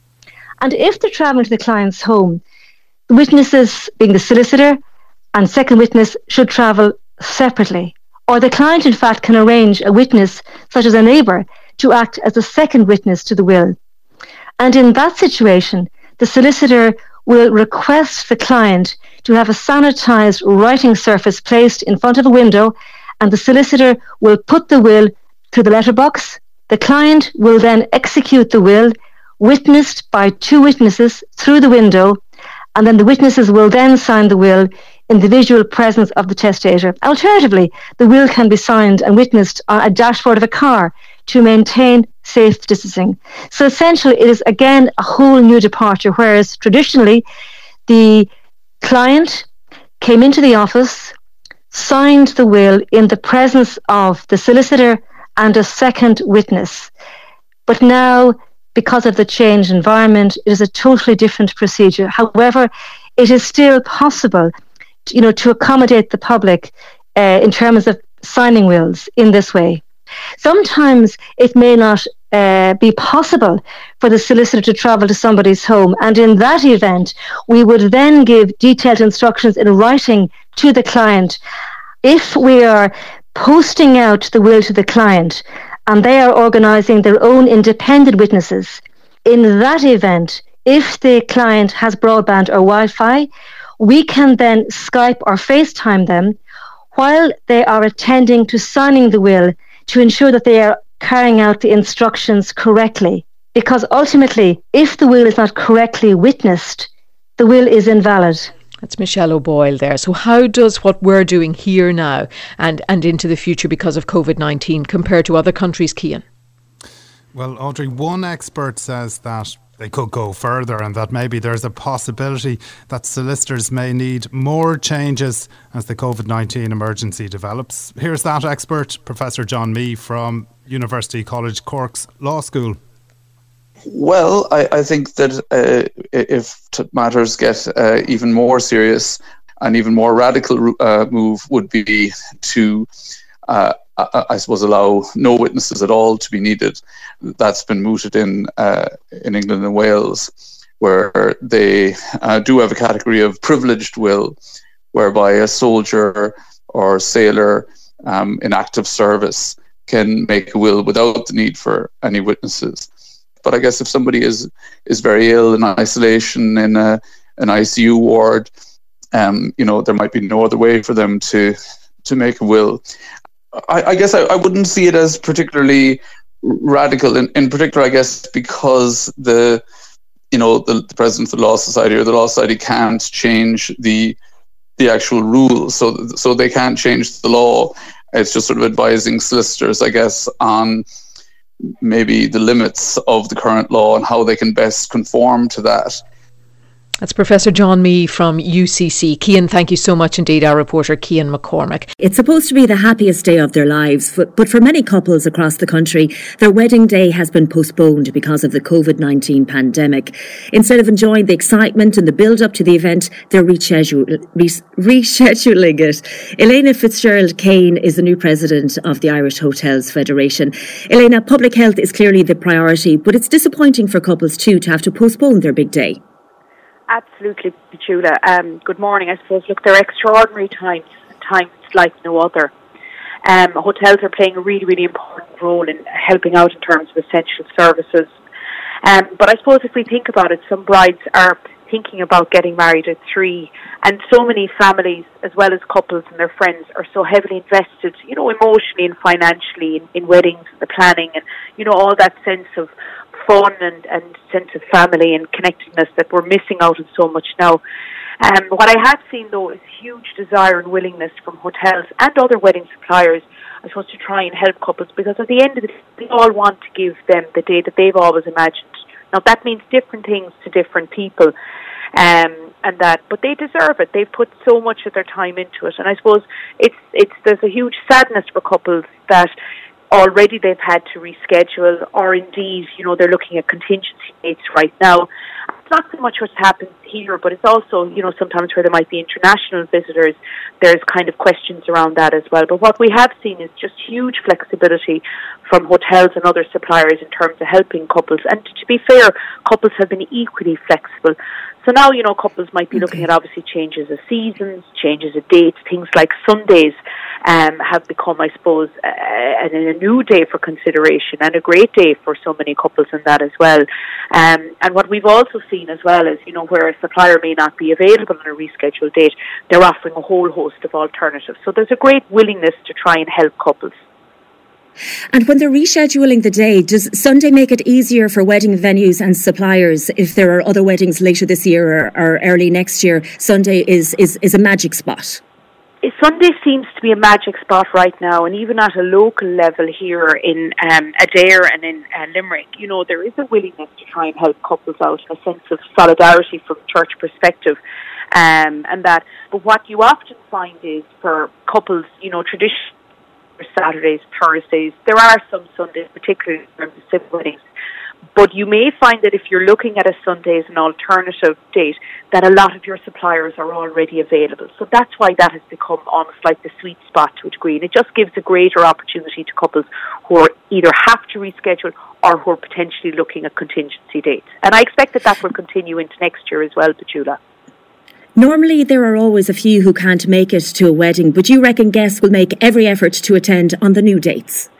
And if they're travelling to the client's home, the witnesses, being the solicitor and second witness, should travel separately. Or the client, in fact, can arrange a witness, such as a neighbour, to act as a second witness to the will. And in that situation, the solicitor will request the client to have a sanitised writing surface placed in front of a window, and the solicitor will put the will through the letterbox. The client will then execute the will, witnessed by two witnesses through the window, and then the witnesses will then sign the will in the visual presence of the testator. Alternatively, the will can be signed and witnessed on a dashboard of a car to maintain safe distancing. So essentially, it is again a whole new departure, whereas traditionally the client came into the office, signed the will in the presence of the solicitor and a second witness. But now, because of the changed environment, it is a totally different procedure. However, it is still possible, to, you know, to accommodate the public uh, in terms of signing wills in this way. Sometimes it may not uh, be possible for the solicitor to travel to somebody's home, and in that event, we would then give detailed instructions in writing to the client. If we are posting out the will to the client and they are organising their own independent witnesses, In that event, if the client has broadband or Wi-Fi, we can then Skype or FaceTime them while they are attending to signing the will to ensure that they are carrying out the instructions correctly. Because ultimately, if the will is not correctly witnessed, the will is invalid. That's Michelle O'Boyle there. So how does what we're doing here now and, and into the future because of COVID nineteen compare to other countries, Cian? Well, Audrey, one expert says that they could go further and that maybe there's a possibility that solicitors may need more changes as the COVID nineteen emergency develops. Here's that expert, Professor John Mee from University College Cork's Law School. Well, I, I think that uh, if t- matters get uh, even more serious, an even more radical uh, move would be to, uh, I, I suppose, allow no witnesses at all to be needed. That's been mooted in uh, in England and Wales, where they uh, do have a category of privileged will, whereby a soldier or sailor um, in active service can make a will without the need for any witnesses. But I guess if somebody is is very ill in isolation in a, an I C U ward, um, you know, there might be no other way for them to to make a will. I, I guess I, I wouldn't see it as particularly radical. In, in particular, I guess because the you know the, the president of the Law Society or the Law Society can't change the the actual rules, so so they can't change the law. It's just sort of advising solicitors, I guess, on maybe the limits of the current law and how they can best conform to that. That's Professor John Mee from U C C. Cian, thank you so much indeed, our reporter Cian McCormick. It's supposed to be the happiest day of their lives, but for many couples across the country, their wedding day has been postponed because of the COVID nineteen pandemic. Instead of enjoying the excitement and the build-up to the event, they're reschedule, res- rescheduling it. Elena Fitzgerald-Kane is the new president of the Irish Hotels Federation. Elena, public health is clearly the priority, but it's disappointing for couples too to have to postpone their big day. Absolutely, Petula. Um, good morning. I suppose, look, they're extraordinary times, times like no other. Um, hotels are playing a really, really important role in helping out in terms of essential services. Um, but I suppose if we think about it, some brides are thinking about getting married at three, and so many families, as well as couples and their friends, are so heavily invested, you know, emotionally and financially in, in weddings, the planning, and, you know, all that sense of fun and, and sense of family and connectedness that we're missing out on so much now. Um, what I have seen, though, is huge desire and willingness from hotels and other wedding suppliers, I suppose, to try and help couples, because at the end of the day, they all want to give them the day that they've always imagined. Now, that means different things to different people, um, and that, but they deserve it. They've put so much of their time into it, and I suppose it's it's there's a huge sadness for couples that already they've had to reschedule, or indeed, you know, they're looking at contingency dates right now. It's not so much what's happened here, but it's also, you know, sometimes where there might be international visitors, there's kind of questions around that as well. But what we have seen is just huge flexibility from hotels and other suppliers in terms of helping couples. And to be fair, couples have been equally flexible. So now, you know, couples might be okay. looking at obviously changes of seasons, changes of dates, things like Sundays um, have become, I suppose, uh, a, a new day for consideration and a great day for so many couples in that as well. Um, and what we've also seen as well is, you know, where a supplier may not be available on a rescheduled date, they're offering a whole host of alternatives. So there's a great willingness to try and help couples. And when they're rescheduling the day, does Sunday make it easier for wedding venues and suppliers if there are other weddings later this year or, or early next year? Sunday is, is, is a magic spot. Sunday seems to be a magic spot right now, and even at a local level here in um, Adair and in uh, Limerick, you know, there is a willingness to try and help couples out, a sense of solidarity from a church perspective. Um, and that, but what you often find is for couples, you know, traditionally, Saturdays, Thursdays. There are some Sundays, particularly in terms of civil weddings. But you may find that if you're looking at a Sunday as an alternative date, that a lot of your suppliers are already available. So that's why that has become almost like the sweet spot to a degree. And it just gives a greater opportunity to couples who are either have to reschedule or who are potentially looking at contingency dates. And I expect that that will continue into next year as well, Petula. Normally, there are always a few who can't make it to a wedding, but you reckon guests will make every effort to attend on the new dates?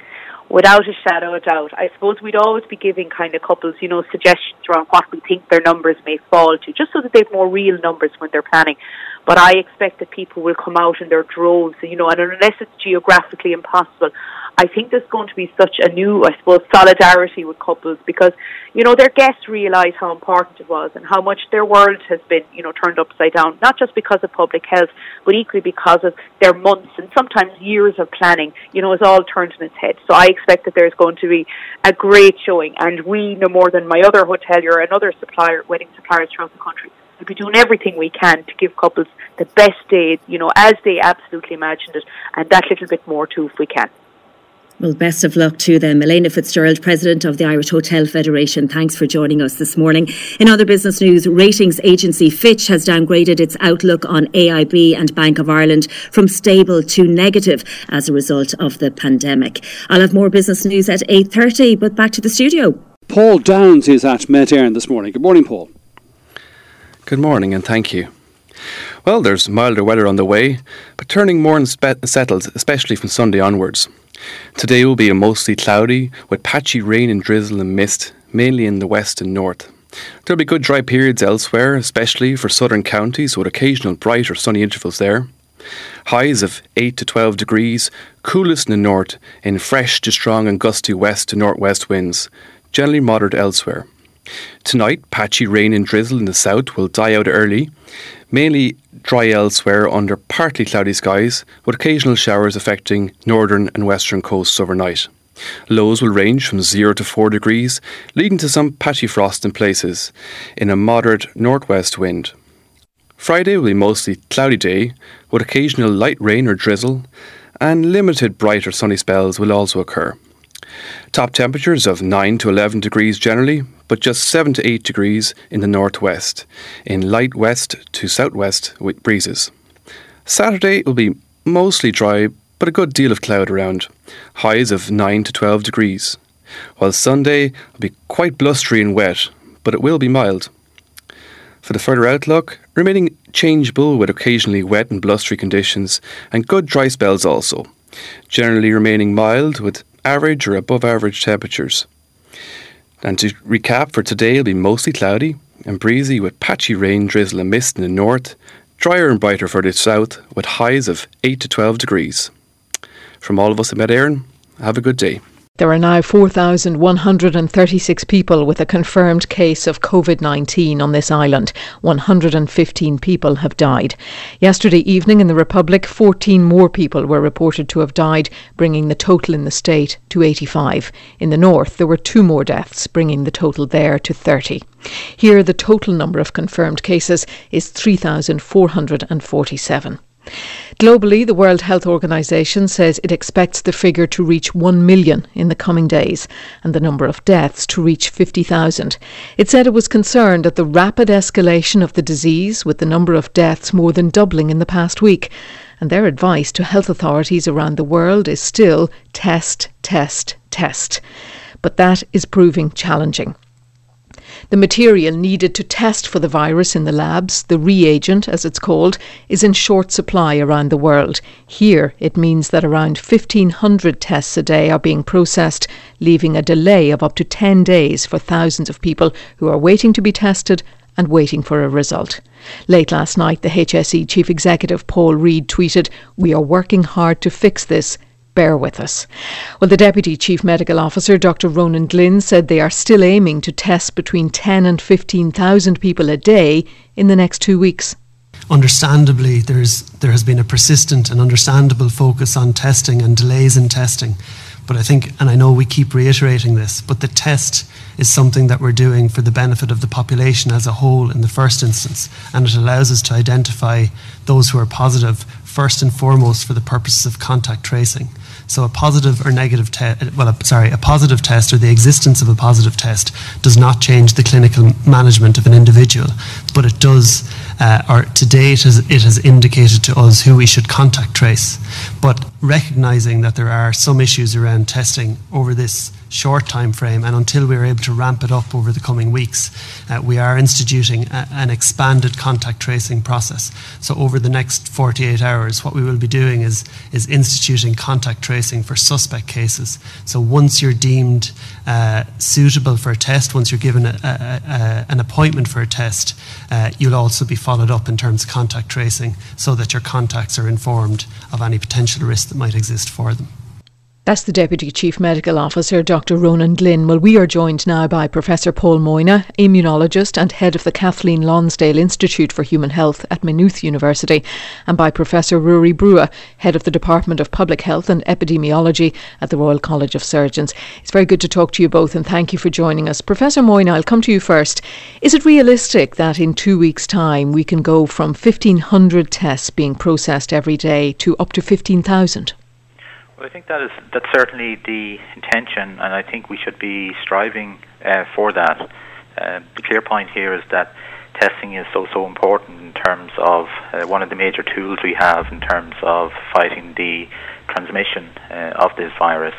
Without a shadow of doubt. I suppose we'd always be giving kind of couples, you know, suggestions around what we think their numbers may fall to, just so that they have more real numbers when they're planning. But I expect that people will come out in their droves, you know, and unless it's geographically impossible, I think there's going to be such a new, I suppose, solidarity with couples because, you know, their guests realise how important it was and how much their world has been, you know, turned upside down, not just because of public health, but equally because of their months and sometimes years of planning, you know, it's all turned on its head. So I expect that there's going to be a great showing, and we, no more than my other hotelier and other supplier, wedding suppliers throughout the country, will be doing everything we can to give couples the best day, you know, as they absolutely imagined it, and that little bit more too if we can. Well, best of luck to them. Elena Fitzgerald, President of the Irish Hotel Federation, thanks for joining us this morning. In other business news, ratings agency Fitch has downgraded its outlook on A I B and Bank of Ireland from stable to negative as a result of the pandemic. I'll have more business news at eight thirty, but back to the studio. Paul Downs is at Medairn this morning. Good morning, Paul. Good morning and thank you. Well, there's milder weather on the way, but turning more unsettled, especially from Sunday onwards. Today will be a mostly cloudy, with patchy rain and drizzle and mist, mainly in the west and north. There'll be good dry periods elsewhere, especially for southern counties, with occasional bright or sunny intervals there. Highs of eight to twelve degrees, coolest in the north, in fresh to strong and gusty west to northwest winds, generally moderate elsewhere. Tonight, patchy rain and drizzle in the south will die out early, mainly dry elsewhere under partly cloudy skies, with occasional showers affecting northern and western coasts overnight. Lows will range from zero to four degrees, leading to some patchy frost in places, in a moderate northwest wind. Friday will be mostly cloudy day, with occasional light rain or drizzle, and limited bright or sunny spells will also occur. Top temperatures of nine to eleven degrees generally, but just seven to eight degrees in the northwest, in light west to southwest with breezes. Saturday will be mostly dry, but a good deal of cloud around, highs of nine to twelve degrees, while Sunday will be quite blustery and wet, but it will be mild. For the further outlook, remaining changeable with occasionally wet and blustery conditions, and good dry spells also, generally remaining mild with average or above average temperatures. And to recap, for today it'll be mostly cloudy and breezy with patchy rain, drizzle and mist in the north, drier and brighter for the south with highs of eight to twelve degrees. From all of us at Medairn, have a good day. There are now four thousand one hundred thirty-six people with a confirmed case of COVID nineteen on this island. one hundred fifteen people have died. Yesterday evening in the Republic, fourteen more people were reported to have died, bringing the total in the state to eighty-five. In the north, there were two more deaths, bringing the total there to thirty. Here, the total number of confirmed cases is three thousand four hundred forty-seven. Globally, the World Health Organization says it expects the figure to reach one million in the coming days and the number of deaths to reach fifty thousand. It said it was concerned at the rapid escalation of the disease, with the number of deaths more than doubling in the past week. And their advice to health authorities around the world is still test, test, test. But that is proving challenging. The material needed to test for the virus in the labs, the reagent as it's called, is in short supply around the world. Here it means that around fifteen hundred tests a day are being processed, leaving a delay of up to ten days for thousands of people who are waiting to be tested and waiting for a result. Late last night, the H S E Chief Executive Paul Reid tweeted, "We are working hard to fix this. Bear with us." Well, the Deputy Chief Medical Officer, Doctor Ronan Glynn, said they are still aiming to test between ten and fifteen thousand people a day in the next two weeks. Understandably, there's there has been a persistent and understandable focus on testing and delays in testing. But I think, and I know we keep reiterating this, but the test is something that we're doing for the benefit of the population as a whole in the first instance, and it allows us to identify those who are positive first and foremost for the purposes of contact tracing. So a positive or negative test, well, sorry, a positive test or the existence of a positive test does not change the clinical management of an individual, but it does, uh, or to date, has, it has indicated to us who we should contact trace. But recognising that there are some issues around testing over this short time frame, and until we're able to ramp it up over the coming weeks, uh, we are instituting a, an expanded contact tracing process. So over the next forty-eight hours, what we will be doing is, is instituting contact tracing for suspect cases. So once you're deemed uh, suitable for a test, once you're given a, a, a, an appointment for a test, uh, you'll also be followed up in terms of contact tracing so that your contacts are informed of any potential risk that might exist for them. That's the Deputy Chief Medical Officer, Doctor Ronan Glynn. Well, we are joined now by Professor Paul Moyna, immunologist and head of the Kathleen Lonsdale Institute for Human Health at Maynooth University, and by Professor Ruairí Brua, head of the Department of Public Health and Epidemiology at the Royal College of Surgeons. It's very good to talk to you both, and thank you for joining us. Professor Moyna, I'll come to you first. Is it realistic that in two weeks' time we can go from fifteen hundred tests being processed every day to up to fifteen thousand? Well, I think that is that's certainly the intention, and I think we should be striving uh, for that. Uh, the clear point here is that testing is so, so important in terms of uh, one of the major tools we have in terms of fighting the transmission uh, of this virus.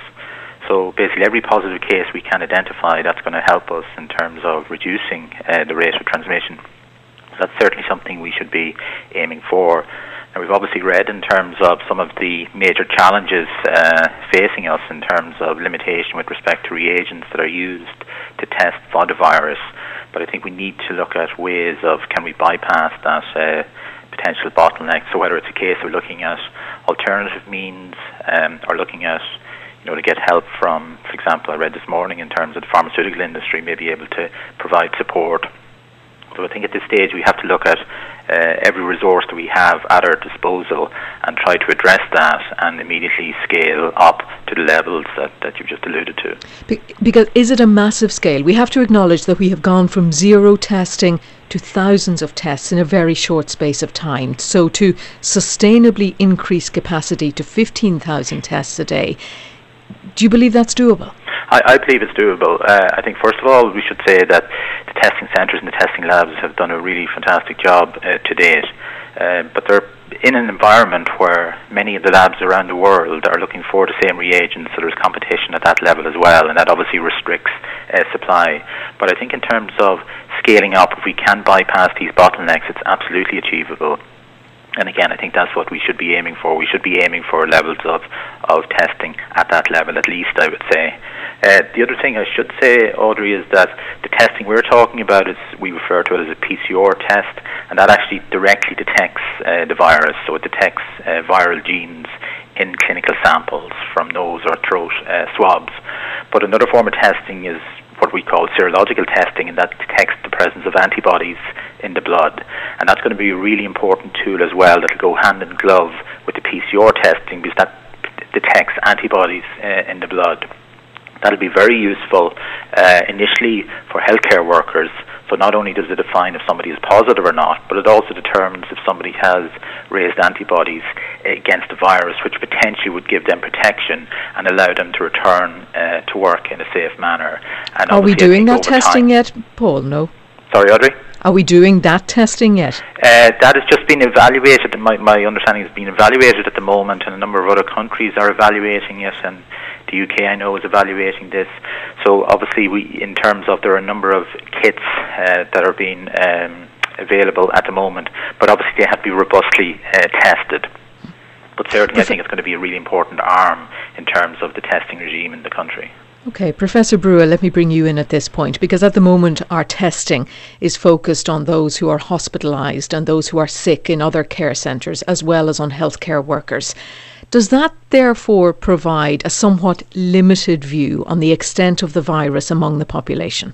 So basically every positive case we can identify, that's going to help us in terms of reducing uh, the rate of transmission. So that's certainly something we should be aiming for. And we've obviously read in terms of some of the major challenges uh, facing us in terms of limitation with respect to reagents that are used to test for the virus. But I think we need to look at ways of can we bypass that uh, potential bottleneck. So whether it's a case of looking at alternative means um, or looking at, you know, to get help from, for example, I read this morning in terms of the pharmaceutical industry may be able to provide support. So I think at this stage we have to look at uh, every resource that we have at our disposal and try to address that and immediately scale up to the levels that, that you've just alluded to. Be- because is it a massive scale? We have to acknowledge that we have gone from zero testing to thousands of tests in a very short space of time. So to sustainably increase capacity to fifteen thousand tests a day, do you believe that's doable? I, I believe it's doable. Uh, I think, first of all, we should say that the testing centres and the testing labs have done a really fantastic job uh, to date. Uh, but they're in an environment where many of the labs around the world are looking for the same reagents, so there's competition at that level as well, and that obviously restricts uh, supply. But I think in terms of scaling up, if we can bypass these bottlenecks, it's absolutely achievable. And again, I think that's what we should be aiming for. We should be aiming for levels of, of testing at that level, at least, I would say. Uh, the other thing I should say, Audrey, is that the testing we're talking about is, we refer to it as a P C R test, and that actually directly detects uh, the virus. So it detects uh, viral genes in clinical samples from nose or throat uh, swabs. But another form of testing is what we call serological testing, and that detects the presence of antibodies in the blood. And that's going to be a really important tool as well that will go hand in glove with the P C R testing, because that detects antibodies uh, in the blood. That'll be very useful uh, initially for healthcare workers. So not only does it define if somebody is positive or not, but it also determines if somebody has raised antibodies against the virus, which potentially would give them protection and allow them to return uh, to work in a safe manner. And are we doing that testing time, yet, Paul? No. Sorry, Audrey? Are we doing that testing yet? Uh, that has just been evaluated. My, my understanding has been evaluated at the moment, and a number of other countries are evaluating it, and the U K, I know, is evaluating this. So obviously, we, in terms of, there are a number of kits uh, that are being um, available at the moment, but obviously they have to be robustly uh, tested. But certainly I think it's going to be a really important arm in terms of the testing regime in the country. Okay, Professor Brua, let me bring you in at this point, because at the moment our testing is focused on those who are hospitalised and those who are sick in other care centres, as well as on healthcare workers. Does that therefore provide a somewhat limited view on the extent of the virus among the population?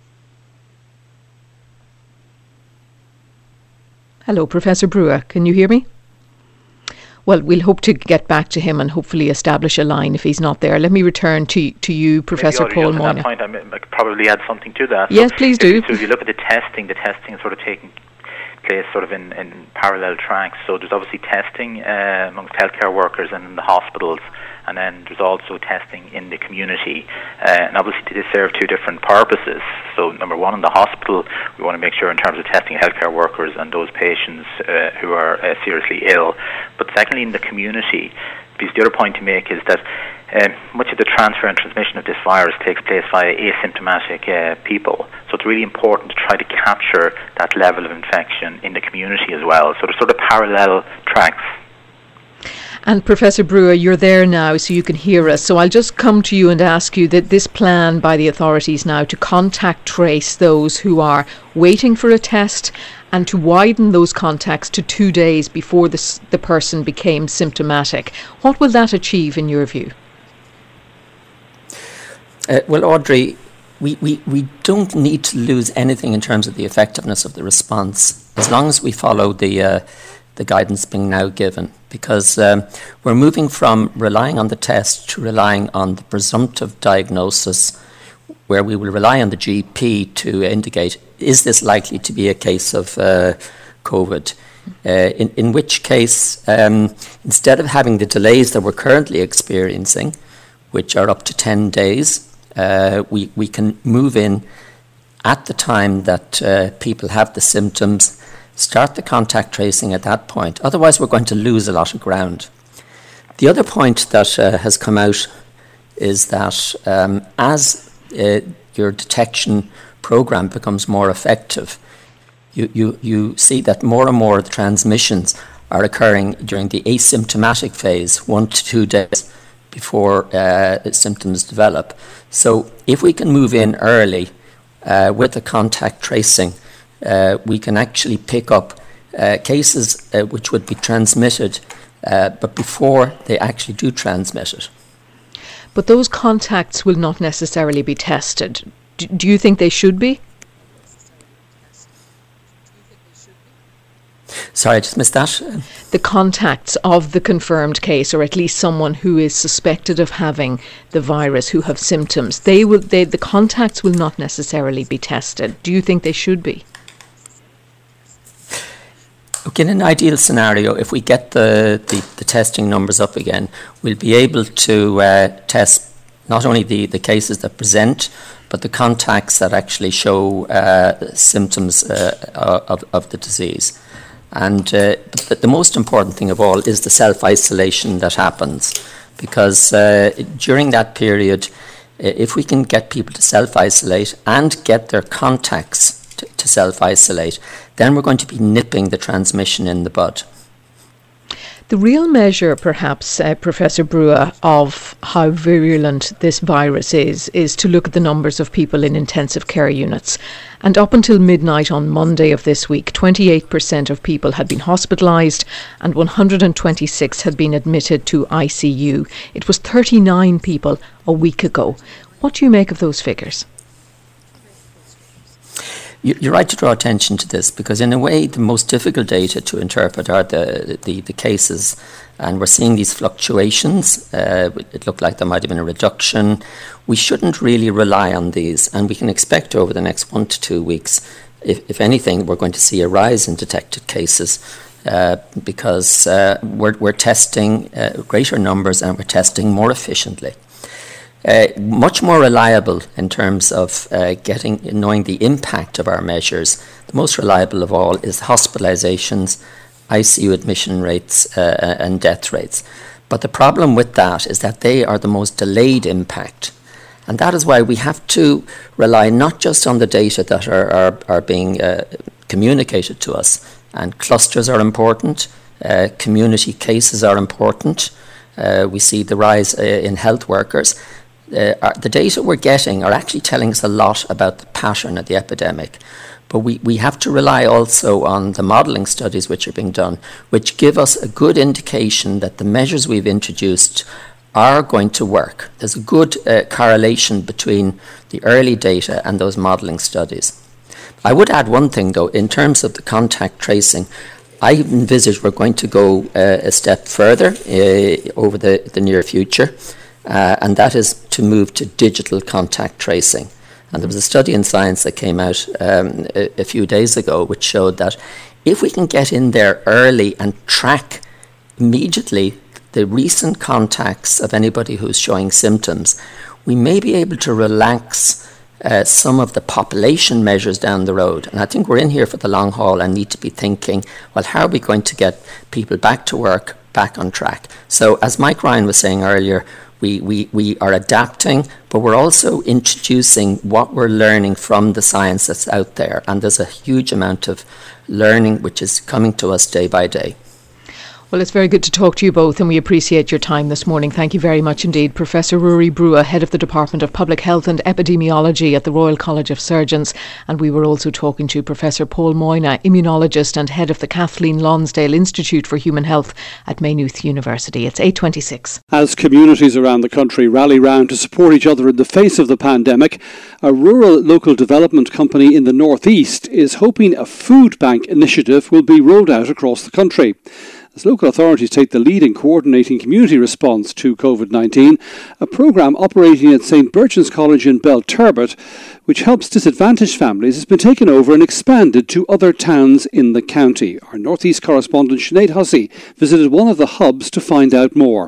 Hello, Professor Brua, can you hear me? Well, we'll hope to get back to him and hopefully establish a line if he's not there. Let me return to to you, Professor Paul Moyna. At that point, I, mean, I could probably add something to that. Yes, so please if, do. So if you look at the testing, the testing is sort of taking place sort of in, in parallel tracks. So there's obviously testing uh, amongst healthcare workers and in the hospitals, and then there's also testing in the community. Uh, and obviously they serve two different purposes. So number one, in the hospital, we want to make sure in terms of testing healthcare workers and those patients uh, who are uh, seriously ill. But secondly, in the community, because the other point to make is that um, much of the transfer and transmission of this virus takes place via asymptomatic uh, people. So it's really important to try to capture that level of infection in the community as well. So there's sort of parallel tracks. And Professor Brewer, you're there now, so you can hear us. So I'll just come to you and ask you that this plan by the authorities now to contact trace those who are waiting for a test and to widen those contacts to two days before the, the person became symptomatic. What will that achieve in your view? Uh, well, Audrey, we, we, we don't need to lose anything in terms of the effectiveness of the response, as long as we follow the uh, the guidance being now given, because um, we're moving from relying on the test to relying on the presumptive diagnosis, where we will rely on the G P to indicate, is this likely to be a case of uh, COVID? Uh, in, in which case, um, instead of having the delays that we're currently experiencing, which are up to ten days, uh, we, we can move in at the time that uh, people have the symptoms, start the contact tracing at that point. Otherwise, we're going to lose a lot of ground. The other point that uh, has come out is that um, as uh, your detection program becomes more effective, you, you, you see that more and more of the transmissions are occurring during the asymptomatic phase, one to two days before uh, symptoms develop. So if we can move in early uh, with the contact tracing, Uh, we can actually pick up uh, cases uh, which would be transmitted, uh, but before they actually do transmit it. But those contacts will not necessarily be tested. D- do you think they should be? Sorry, I just missed that. The contacts of the confirmed case, or at least someone who is suspected of having the virus, who have symptoms, they will. They, the contacts will not necessarily be tested. Do you think they should be? Look, in an ideal scenario, if we get the, the, the testing numbers up again, we'll be able to uh, test not only the, the cases that present, but the contacts that actually show uh, symptoms uh, of, of the disease. And uh, the, the most important thing of all is the self-isolation that happens, because uh, during that period, if we can get people to self-isolate and get their contacts to, to self-isolate, then we're going to be nipping the transmission in the bud. The real measure, perhaps, uh, Professor Brewer, of how virulent this virus is, is to look at the numbers of people in intensive care units. And up until midnight on Monday of this week, twenty-eight percent of people had been hospitalised and one hundred twenty-six had been admitted to I C U. It was thirty-nine people a week ago. What do you make of those figures? You're right to draw attention to this, because in a way the most difficult data to interpret are the the, the cases, and we're seeing these fluctuations. Uh, it looked like there might have been a reduction. We shouldn't really rely on these, and we can expect over the next one to two weeks, if, if anything, we're going to see a rise in detected cases uh, because uh, we're, we're testing uh, greater numbers and we're testing more efficiently. Uh, much more reliable in terms of uh, getting knowing the impact of our measures. The most reliable of all is hospitalizations, I C U admission rates uh, and death rates. But the problem with that is that they are the most delayed impact. And that is why we have to rely not just on the data that are, are, are being uh, communicated to us. And clusters are important, uh, community cases are important. Uh, we see the rise uh, in health workers. Uh, our, the data we're getting are actually telling us a lot about the pattern of the epidemic. But we, we have to rely also on the modelling studies which are being done, which give us a good indication that the measures we've introduced are going to work. There's a good uh, correlation between the early data and those modelling studies. I would add one thing, though, in terms of the contact tracing. I envisage we're going to go uh, a step further uh, over the, the near future. Uh, and that is to move to digital contact tracing. And there was a study in Science that came out um, a, a few days ago which showed that if we can get in there early and track immediately the recent contacts of anybody who's showing symptoms, we may be able to relax uh, some of the population measures down the road. And I think we're in here for the long haul and need to be thinking, well, how are we going to get people back to work, back on track. So as Mike Ryan was saying earlier, we, we, we are adapting, but we're also introducing what we're learning from the science that's out there. And there's a huge amount of learning which is coming to us day by day. Well, it's very good to talk to you both, and we appreciate your time this morning. Thank you very much indeed. Professor Ruairí Brua, Head of the Department of Public Health and Epidemiology at the Royal College of Surgeons. And we were also talking to Professor Paul Moyna, Immunologist and Head of the Kathleen Lonsdale Institute for Human Health at Maynooth University. It's eight twenty-six. As communities around the country rally round to support each other in the face of the pandemic, a rural local development company in the North East is hoping a food bank initiative will be rolled out across the country. As local authorities take the lead in coordinating community response to COVID nineteen, a programme operating at St Berchan's College in Belturbet, which helps disadvantaged families, has been taken over and expanded to other towns in the county. Our North East correspondent Sinead Hussey visited one of the hubs to find out more.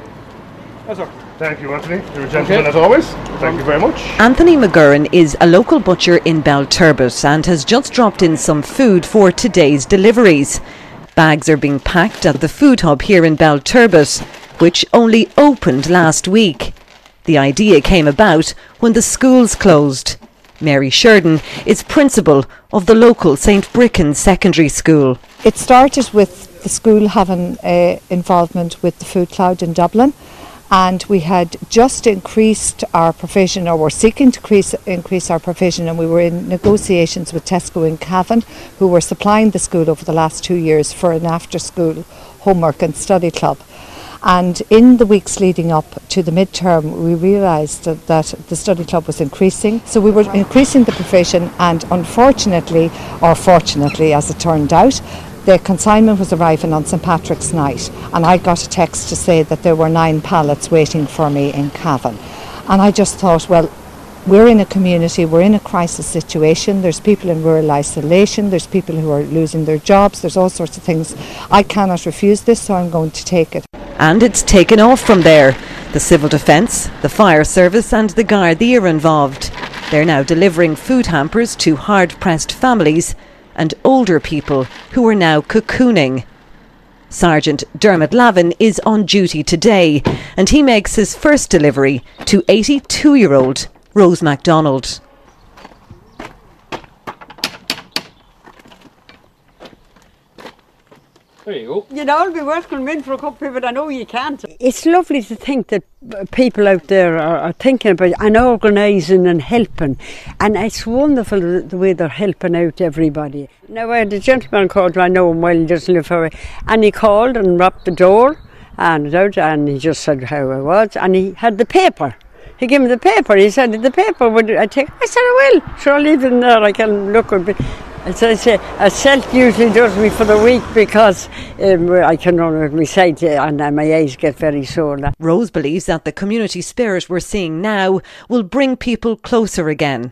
Thank you, Anthony. You're a gentleman as always. Thank you very much. Anthony McGurran is a local butcher in Belturbet and has just dropped in some food for today's deliveries. Bags are being packed at the food hub here in Belturbet, which only opened last week. The idea came about when the schools closed. Mary Sheridan is principal of the local St Brichan Secondary School. It started with the school having uh, involvement with the Food Cloud in Dublin, and we had just increased our provision, or were seeking to increase, increase our provision, and we were in negotiations with Tesco in Cavan, who were supplying the school over the last two years for an after-school homework and study club. And in the weeks leading up to the midterm, we realised that, that the study club was increasing. So we were increasing the provision, and unfortunately, or fortunately as it turned out, the consignment was arriving on St Patrick's night, and I got a text to say that there were nine pallets waiting for me in Cavan. And I just thought, well, we're in a community, we're in a crisis situation, there's people in rural isolation, there's people who are losing their jobs, there's all sorts of things. I cannot refuse this, so I'm going to take it. And it's taken off from there. The Civil Defence, the Fire Service and the Gardaí are involved. They're now delivering food hampers to hard-pressed families and older people who are now cocooning. Sergeant Dermot Lavin is on duty today, and he makes his first delivery to eighty-two-year-old Rose MacDonald. There you go. You'd all be welcome in for a cup of it, but I know you can't. It's lovely to think that people out there are, are thinking about and organising and helping, and it's wonderful the, the way they're helping out everybody. Now, I had a gentleman called, I know him well, he doesn't live far away, and he called and rapped the door and out, and he just said how I was, and he had the paper. He gave me the paper. He said, the paper, would I take? I said, I will. Sure, I'll leave it in there. I can look at it. As I say, a Celt usually does me for the week because um, I can only recite and uh, my eyes get very sore. Rose believes that the community spirit we're seeing now will bring people closer again.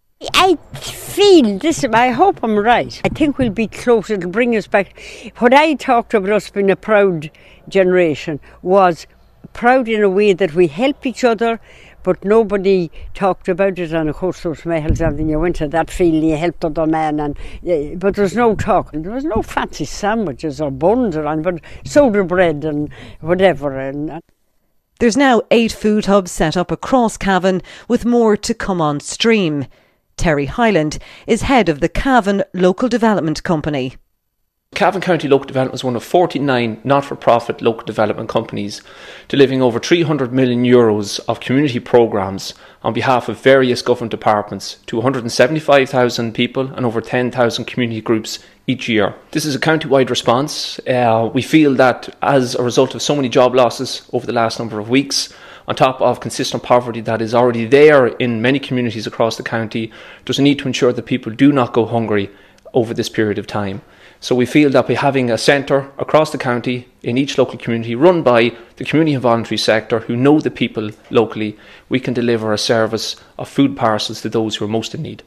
I feel this, I hope I'm right. I think we'll be closer, it'll bring us back. What I talked about us being a proud generation was proud in a way that we help each other, but nobody talked about it. And of course those Mahels, and you went to that field and you helped other men, and yeah, but there's no talk. There was no fancy sandwiches or buns or anything, but soda bread and whatever. And there's now eight food hubs set up across Cavan, with more to come on stream. Terry Hyland is head of the Cavan Local Development Company. Cavan County Local Development is one of forty-nine not-for-profit local development companies delivering over three hundred million euros of community programmes on behalf of various government departments to one hundred seventy-five thousand people and over ten thousand community groups each year. This is a county-wide response. Uh, we feel that as a result of so many job losses over the last number of weeks, on top of consistent poverty that is already there in many communities across the county, there's a need to ensure that people do not go hungry over this period of time. So we feel that by having a centre across the county in each local community run by the community and voluntary sector who know the people locally, we can deliver a service of food parcels to those who are most in need.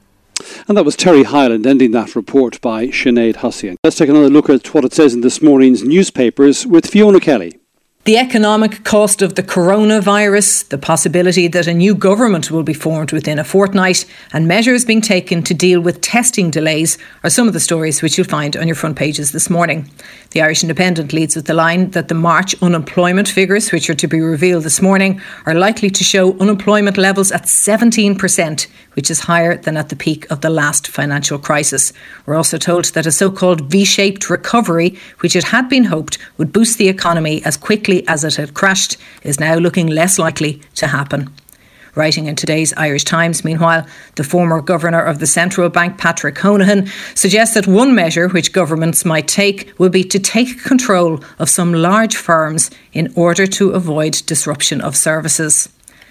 And that was Terry Hyland ending that report by Sinead Hussey. Let's take another look at what it says in this morning's newspapers with Fiona Kelly. The economic cost of the coronavirus, the possibility that a new government will be formed within a fortnight, and measures being taken to deal with testing delays are some of the stories which you'll find on your front pages this morning. The Irish Independent leads with the line that the March unemployment figures, which are to be revealed this morning, are likely to show unemployment levels at seventeen percent, which is higher than at the peak of the last financial crisis. We're also told that a so-called V-shaped recovery, which it had been hoped would boost the economy as quickly as it had crashed, is now looking less likely to happen. Writing in today's Irish Times, meanwhile, the former governor of the central bank, Patrick Honohan, suggests that one measure which governments might take will be to take control of some large firms in order to avoid disruption of services.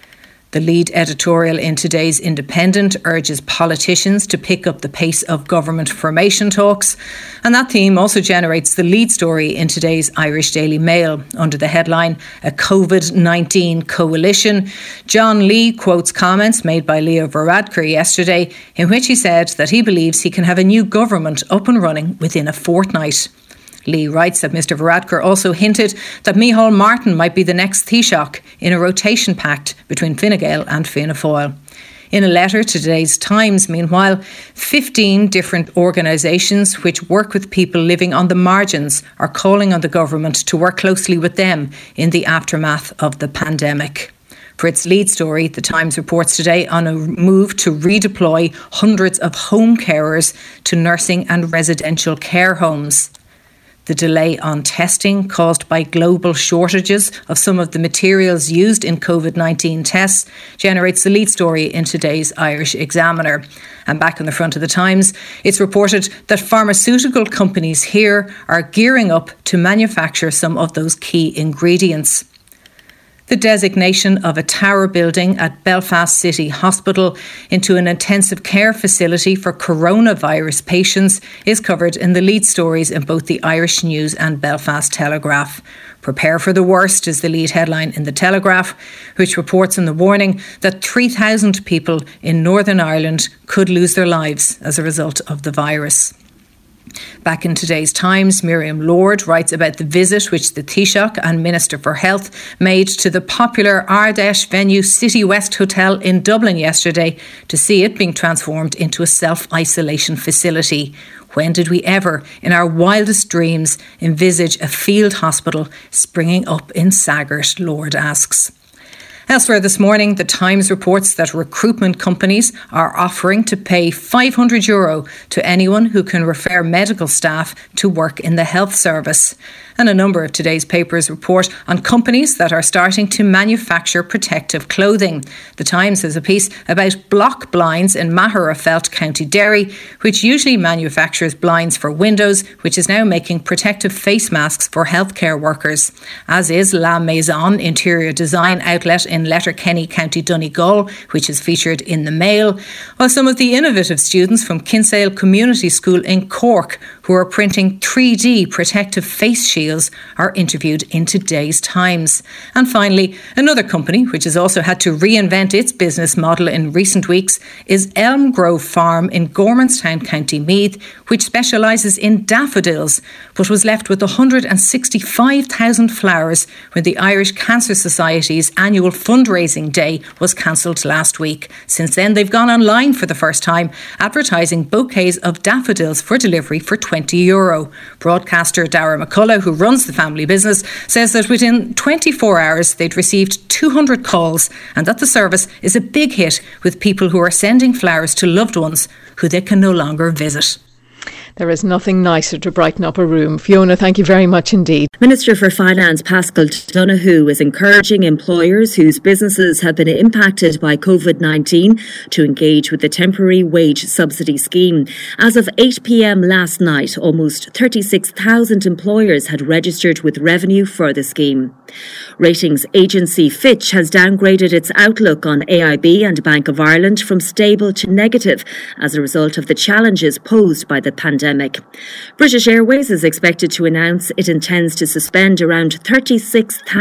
The lead editorial in today's Independent urges politicians to pick up the pace of government formation talks, and that theme also generates the lead story in today's Irish Daily Mail under the headline, A COVID nineteen Coalition. John Lee quotes comments made by Leo Varadkar yesterday in which he said that he believes he can have a new government up and running within a fortnight. Lee writes that Mr Varadkar also hinted that Micheál Martin might be the next Taoiseach in a rotation pact between Fine Gael and Fianna Fáil. In a letter to today's Times, meanwhile, fifteen different organisations which work with people living on the margins are calling on the government to work closely with them in the aftermath of the pandemic. For its lead story, The Times reports today on a move to redeploy hundreds of home carers to nursing and residential care homes. The delay on testing caused by global shortages of some of the materials used in COVID nineteen tests generates the lead story in today's Irish Examiner. And back on the front of the Times, it's reported that pharmaceutical companies here are gearing up to manufacture some of those key ingredients. The designation of a tower building at Belfast City Hospital into an intensive care facility for coronavirus patients is covered in the lead stories in both the Irish News and Belfast Telegraph. Prepare for the worst is the lead headline in the Telegraph, which reports in the warning that three thousand people in Northern Ireland could lose their lives as a result of the virus. Back in today's Times, Miriam Lord writes about the visit which the Taoiseach and Minister for Health made to the popular Ardèche venue City West Hotel in Dublin yesterday to see it being transformed into a self-isolation facility. When did we ever, in our wildest dreams, envisage a field hospital springing up in Saggart, Lord asks. Elsewhere this morning, The Times reports that recruitment companies are offering to pay five hundred euro to anyone who can refer medical staff to work in the health service. And a number of today's papers report on companies that are starting to manufacture protective clothing. The Times has a piece about Block Blinds in Magherafelt, County Derry, which usually manufactures blinds for windows, which is now making protective face masks for healthcare workers. As is La Maison interior design outlet in Letterkenny, County Donegal, which is featured in the Mail, while some of the innovative students from Kinsale Community School in Cork, who are printing three D protective face shields, are interviewed in today's Times. And finally, another company which has also had to reinvent its business model in recent weeks is Elm Grove Farm in Gormanstown, County Meath, which specialises in daffodils, but was left with one hundred sixty-five thousand flowers when the Irish Cancer Society's annual fundraising day was cancelled last week. Since then, they've gone online for the first time, advertising bouquets of daffodils for delivery for twenty euro. Broadcaster Dara McCullough, who runs the family business, says that within twenty-four hours they'd received two hundred calls and that the service is a big hit with people who are sending flowers to loved ones who they can no longer visit. There is nothing nicer to brighten up a room. Fiona, thank you very much indeed. Minister for Finance Paschal Donoghue is encouraging employers whose businesses have been impacted by COVID nineteen to engage with the temporary wage subsidy scheme. As of eight p.m. last night, almost thirty-six thousand employers had registered with revenue for the scheme. Ratings agency Fitch has downgraded its outlook on A I B and Bank of Ireland from stable to negative as a result of the challenges posed by the pandemic. British Airways is expected to announce it intends to suspend around thirty-six thousand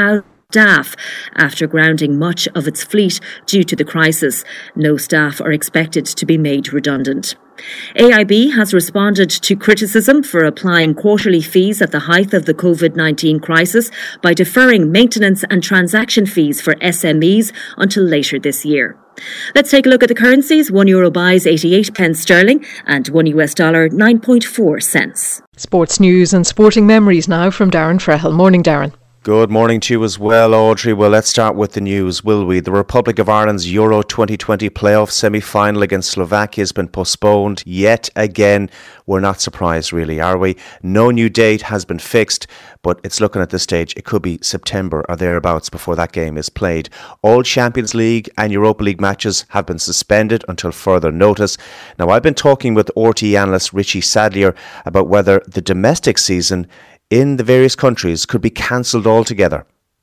staff after grounding much of its fleet due to the crisis. No staff are expected to be made redundant. A I B has responded to criticism for applying quarterly fees at the height of the COVID nineteen crisis by deferring maintenance and transaction fees for S M Es until later this year. Let's take a look at the currencies. One euro buys eighty-eight pence sterling and one U S dollar nine point four cents. Sports news and sporting memories now from Darren Frehel. Morning, Darren. Good morning to you as well, Audrey. Well, let's start with the news, will we? The Republic of Ireland's Euro twenty twenty playoff semi-final against Slovakia has been postponed yet again. We're not surprised, really, are we? No new date has been fixed, but it's looking at this stage, it could be September or thereabouts before that game is played. All Champions League and Europa League matches have been suspended until further notice. Now, I've been talking with R T E analyst Richie Sadlier about whether the domestic season in the various countries could be cancelled altogether.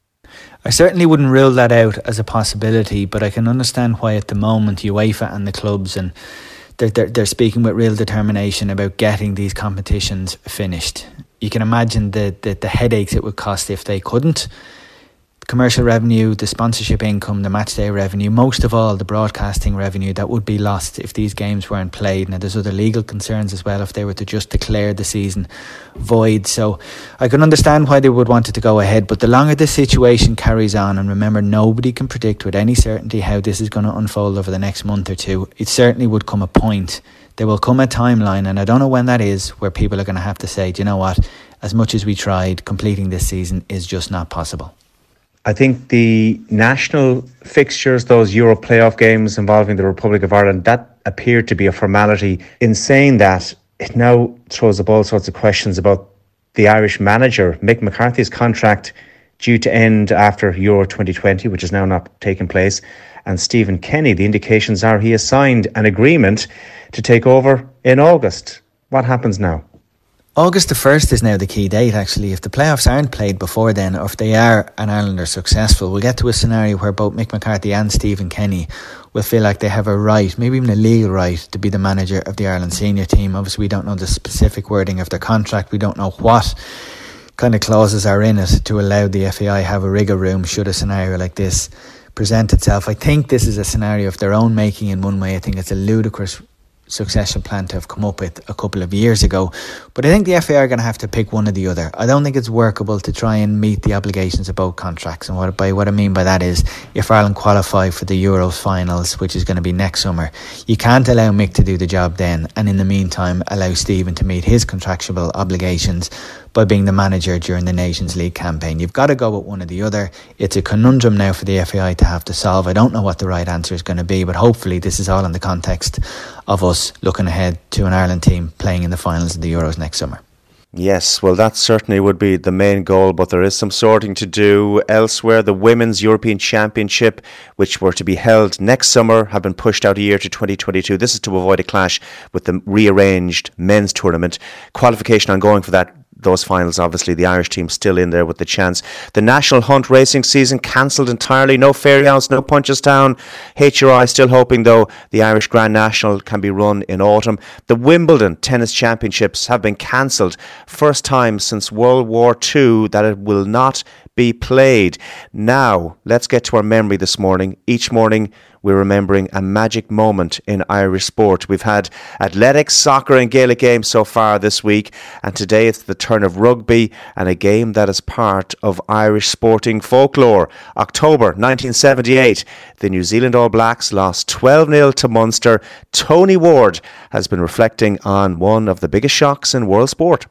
I certainly wouldn't rule that out as a possibility, but I can understand why at the moment UEFA and the clubs and they're, they're, they're speaking with real determination about getting these competitions finished. You can imagine the, the, the headaches it would cost if they couldn't. Commercial revenue, the sponsorship income, the matchday revenue, most of all the broadcasting revenue that would be lost if these games weren't played. Now there's other legal concerns as well if they were to just declare the season void. So I can understand why they would want it to go ahead, but the longer this situation carries on, and remember nobody can predict with any certainty how this is going to unfold over the next month or two, it certainly would come a point. There will come a timeline, and I don't know when that is, where people are going to have to say, do you know what, as much as we tried, completing this season is just not possible. I think the national fixtures, those Euro playoff games involving the Republic of Ireland, that appeared to be a formality. In saying that, it now throws up all sorts of questions about the Irish manager. Mick McCarthy's contract due to end after Euro twenty twenty, which is now not taking place. And Stephen Kenny, the indications are he has signed an agreement to take over in August. What happens now? August the first is now the key date, actually. If the playoffs aren't played before then, or if they are and Ireland are successful, we'll get to a scenario where both Mick McCarthy and Stephen Kenny will feel like they have a right, maybe even a legal right, to be the manager of the Ireland senior team. Obviously, we don't know the specific wording of their contract. We don't know what kind of clauses are in it to allow the F A I have a rigor room should a scenario like this present itself. I think this is a scenario of their own making in one way. I think it's a ludicrous succession plan to have come up with a couple of years ago, but I think the F A I are going to have to pick one or the other. I don't think it's workable to try and meet the obligations of both contracts, and what by what I mean by that is if Ireland qualify for the Euros finals, which is going to be next summer, you can't allow Mick to do the job then and in the meantime allow Stephen to meet his contractual obligations by being the manager during the Nations League campaign. You've got to go with one or the other. It's a conundrum now for the F A I to have to solve. I don't know what the right answer is going to be, but hopefully this is all in the context of us looking ahead to an Ireland team playing in the finals of the Euros next summer. Yes, well, that certainly would be the main goal, but there is some sorting to do elsewhere. The Women's European Championship, which were to be held next summer, have been pushed out a year to twenty twenty-two. This is to avoid a clash with the rearranged men's tournament. Qualification ongoing for that. Those finals, obviously, the Irish team still in there with the chance. The National Hunt racing season cancelled entirely. No Fairyhouse, no Punchestown. H R I still hoping, though, the Irish Grand National can be run in autumn. The Wimbledon Tennis Championships have been cancelled. First time since World War Two that it will not be played. Now, let's get to our memory this morning. Each morning, we're remembering a magic moment in Irish sport. We've had athletics, soccer and Gaelic games so far this week, and today it's the turn of rugby and a game that is part of Irish sporting folklore. October nineteen seventy-eight, the New Zealand All Blacks lost twelve nil to Munster. Tony Ward has been reflecting on one of the biggest shocks in world sport.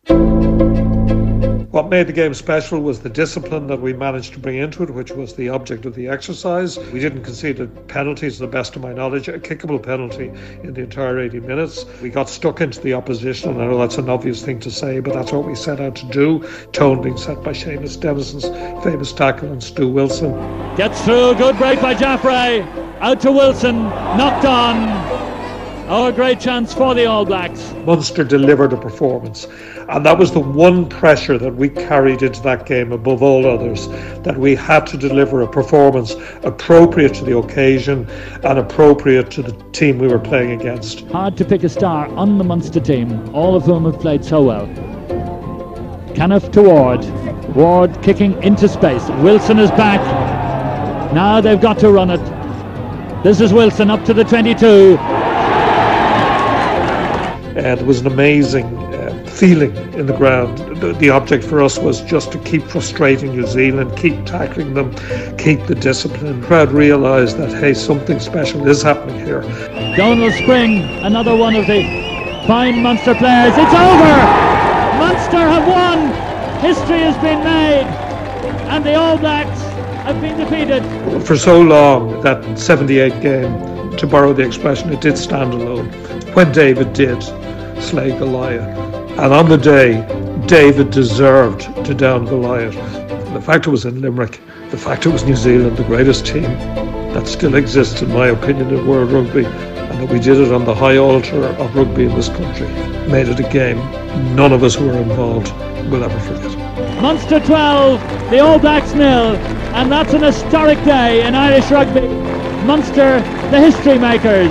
What made the game special was the discipline that we managed to bring into it, which was the object of the exercise. We didn't concede penalties, to the best of my knowledge, a kickable penalty in the entire eighty minutes. We got stuck into the opposition, and I know that's an obvious thing to say, but that's what we set out to do. Tone being set by Seamus Denison's famous tackle and Stu Wilson. Gets through, good break by Jaffray. Out to Wilson, knocked on. Oh, a great chance for the All Blacks. Munster delivered a performance, and that was the one pressure that we carried into that game above all others, that we had to deliver a performance appropriate to the occasion and appropriate to the team we were playing against. Hard to pick a star on the Munster team, all of whom have played so well. Caniff to Ward. Ward kicking into space. Wilson is back. Now they've got to run it. This is Wilson up to the twenty-two. And it was an amazing uh, feeling in the ground. The, the object for us was just to keep frustrating New Zealand, keep tackling them, keep the discipline. The crowd realised that, hey, something special is happening here. Donald Spring, another one of the fine Munster players. It's over! Munster have won! History has been made! And the All Blacks have been defeated. For so long, that seventy-eight game, to borrow the expression, it did stand alone. When David did slay Goliath. And on the day, David deserved to down Goliath. The fact it was in Limerick, the fact it was New Zealand, the greatest team that still exists, in my opinion, in World Rugby, and that we did it on the high altar of rugby in this country, made it a game none of us who were involved will ever forget. Munster twelve, the All Blacks nil, and that's an historic day in Irish rugby. Munster, the history makers.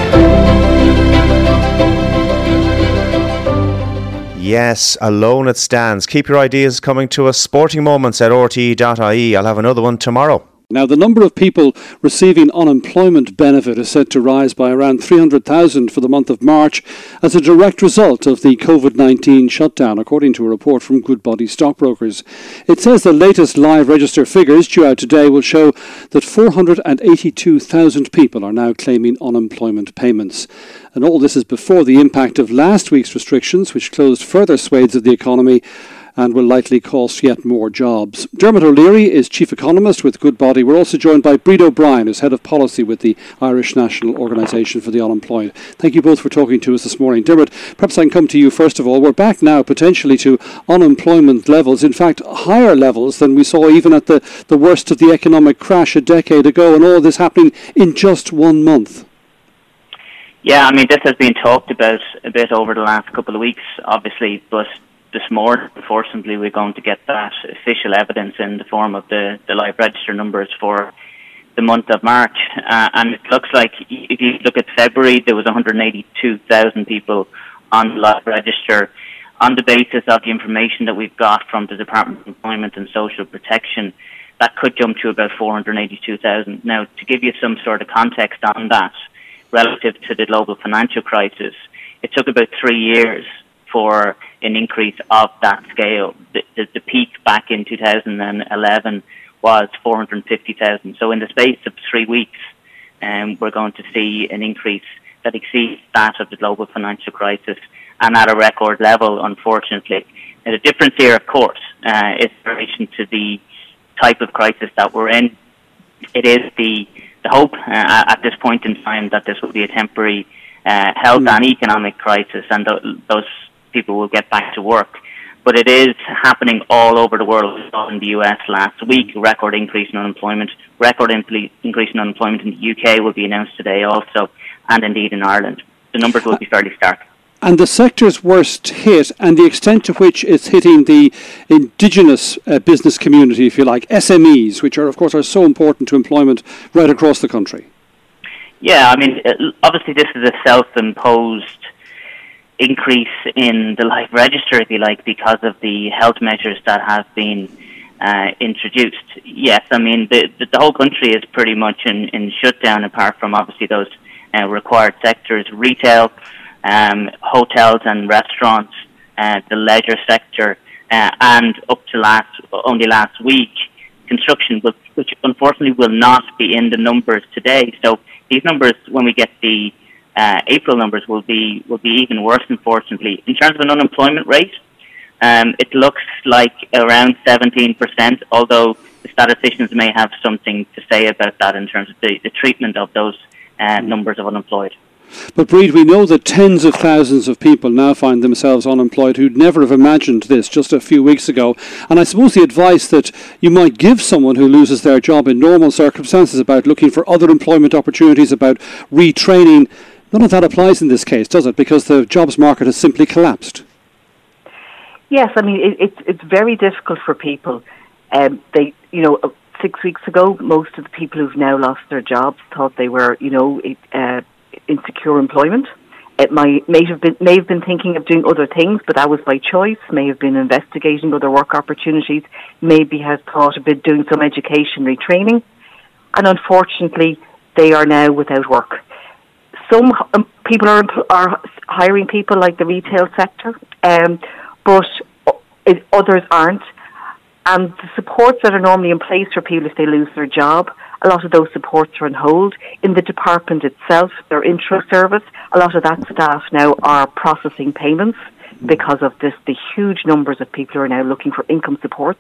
Yes, alone it stands. Keep your ideas coming to us. Sporting Moments at r t e dot i e. I'll have another one tomorrow. Now, the number of people receiving unemployment benefit is set to rise by around three hundred thousand for the month of March as a direct result of the COVID nineteen shutdown, according to a report from Goodbody Stockbrokers. It says the latest live register figures due out today will show that four hundred eighty-two thousand people are now claiming unemployment payments. And all this is before the impact of last week's restrictions, which closed further swathes of the economy and will likely cost yet more jobs. Dermot O'Leary is Chief Economist with Goodbody. We're also joined by Breed O'Brien, who's Head of Policy with the Irish National Organisation for the Unemployed. Thank you both for talking to us this morning. Dermot, perhaps I can come to you first of all. We're back now potentially to unemployment levels, in fact higher levels than we saw even at the, the worst of the economic crash a decade ago, and all this happening in just one month. Yeah, I mean, this has been talked about a bit over the last couple of weeks, obviously, but this morning, unfortunately, we're going to get that official evidence in the form of the, the live register numbers for the month of March. Uh, and it looks like, if you look at February, there was one hundred eighty-two thousand people on the live register. On the basis of the information that we've got from the Department of Employment and Social Protection, that could jump to about four hundred eighty-two thousand. Now, to give you some sort of context on that, relative to the global financial crisis, it took about three years for an increase of that scale. The, the, the peak back in two thousand eleven was four hundred fifty thousand. So in the space of three weeks, um, we're going to see an increase that exceeds that of the global financial crisis and at a record level, unfortunately. Now, the difference here, of course, uh, is in relation to the type of crisis that we're in. It is the, the hope uh, at this point in time that this will be a temporary uh, health mm. and economic crisis, and th- those people will get back to work. But it is happening all over the world. In the U S last week, record increase in unemployment, record impl- increase in unemployment in the U K will be announced today also, and indeed in Ireland. The numbers will be fairly stark. And the sectors worst hit, and the extent to which it's hitting the indigenous uh, business community, if you like, S M Es, which are, of course, are so important to employment right across the country. Yeah, I mean, obviously this is a self-imposed increase in the live register, if you like, because of the health measures that have been uh, introduced. Yes, I mean, the, the, the whole country is pretty much in, in shutdown, apart from obviously those uh, required sectors, retail, um, hotels and restaurants, uh, the leisure sector, uh, and up to last only last week, construction, which unfortunately will not be in the numbers today. So these numbers, when we get the Uh, April numbers, will be will be even worse, unfortunately. In terms of an unemployment rate, um, it looks like around seventeen percent, although the statisticians may have something to say about that in terms of the, the treatment of those uh, numbers of unemployed. But Breed, we know that tens of thousands of people now find themselves unemployed who'd never have imagined this just a few weeks ago. And I suppose the advice that you might give someone who loses their job in normal circumstances about looking for other employment opportunities, about retraining, none of that applies in this case, does it? Because the jobs market has simply collapsed. Yes, I mean, it, it's it's very difficult for people. Um, they, you know, six weeks ago, most of the people who've now lost their jobs thought they were, you know, it, uh, insecure employment. It might, may have been may have been thinking of doing other things, but that was by choice. May have been investigating other work opportunities. Maybe has thought about doing some education retraining, and unfortunately, they are now without work. Some um, people are are hiring people like the retail sector, um, but it, others aren't. And the supports that are normally in place for people if they lose their job, a lot of those supports are on hold. In the department itself, their intro service, a lot of that staff now are processing payments because of this, the huge numbers of people who are now looking for income supports.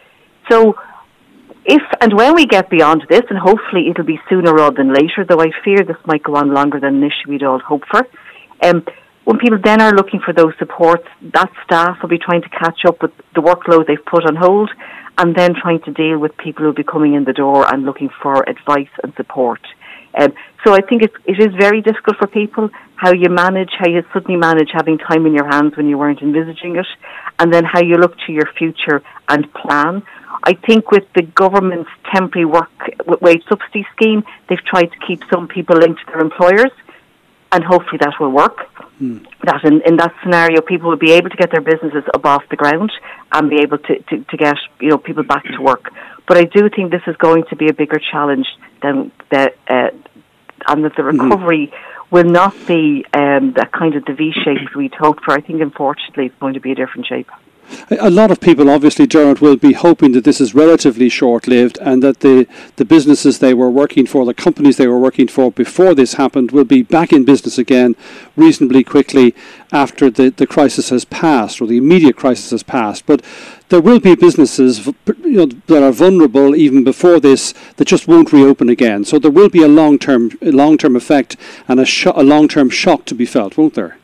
So if and when we get beyond this, and hopefully it'll be sooner rather than later, though I fear this might go on longer than initially we'd all hope for, um, when people then are looking for those supports, that staff will be trying to catch up with the workload they've put on hold, and then trying to deal with people who will be coming in the door and looking for advice and support. Um, so I think it, it is very difficult for people, how you manage, how you suddenly manage having time in your hands when you weren't envisaging it, and then how you look to your future and plan. I think with the government's temporary work wage subsidy scheme, they've tried to keep some people linked to their employers, and hopefully that will work. Mm. That in, in that scenario, people will be able to get their businesses up off the ground and be able to, to, to get you know people back to work. But I do think this is going to be a bigger challenge than the, uh, and that the recovery mm-hmm. will not be um, that kind of the V shape we'd hoped for. I think, unfortunately, it's going to be a different shape. A lot of people, obviously, Dermot, will be hoping that this is relatively short-lived and that the, the businesses they were working for, the companies they were working for before this happened, will be back in business again reasonably quickly after the, the crisis has passed, or the immediate crisis has passed. But there will be businesses you know, that are vulnerable even before this that just won't reopen again. So there will be a long-term, a long-term effect and a, sh- a long-term shock to be felt, won't there?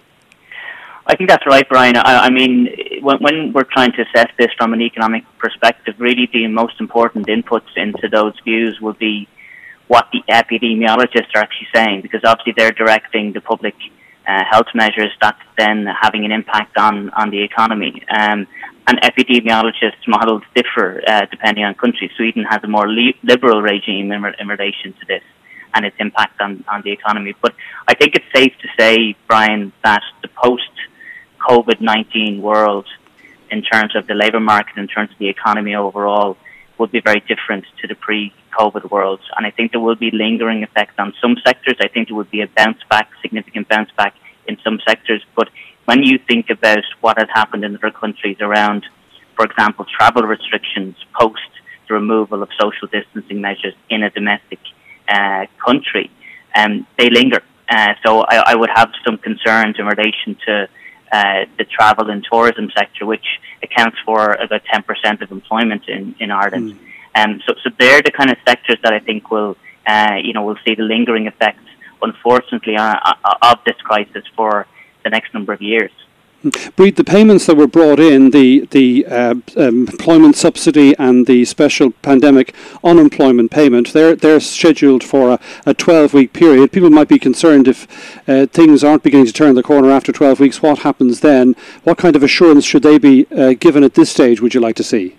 I think that's right, Brian. I, I mean, when, when we're trying to assess this from an economic perspective, really the most important inputs into those views will be what the epidemiologists are actually saying, because obviously they're directing the public uh, health measures that's then having an impact on, on the economy. Um, and epidemiologists' models differ uh, depending on country. Sweden has a more li- liberal regime in, re- in relation to this and its impact on, on the economy. But I think it's safe to say, Brian, that the post-COVID nineteen world, in terms of the labour market, in terms of the economy overall, would be very different to the pre-COVID world. And I think there will be lingering effects on some sectors. I think there would be a bounce back, significant bounce back in some sectors. But when you think about what has happened in other countries around, for example, travel restrictions post the removal of social distancing measures in a domestic uh, country, um, they linger. Uh, so I, I would have some concerns in relation to uh, the travel and tourism sector, which accounts for about ten percent of employment in, in Ireland. Mm. Um, so, so they're the kind of sectors that I think will, uh, you know, will see the lingering effects, unfortunately, uh, of this crisis for the next number of years. Breed, the payments that were brought in, the the uh, um, employment subsidy and the special pandemic unemployment payment, they're they're scheduled for a, a twelve-week period. People might be concerned if uh, things aren't beginning to turn the corner after twelve weeks. What happens then? What kind of assurance should they be uh, given at this stage, would you like to see?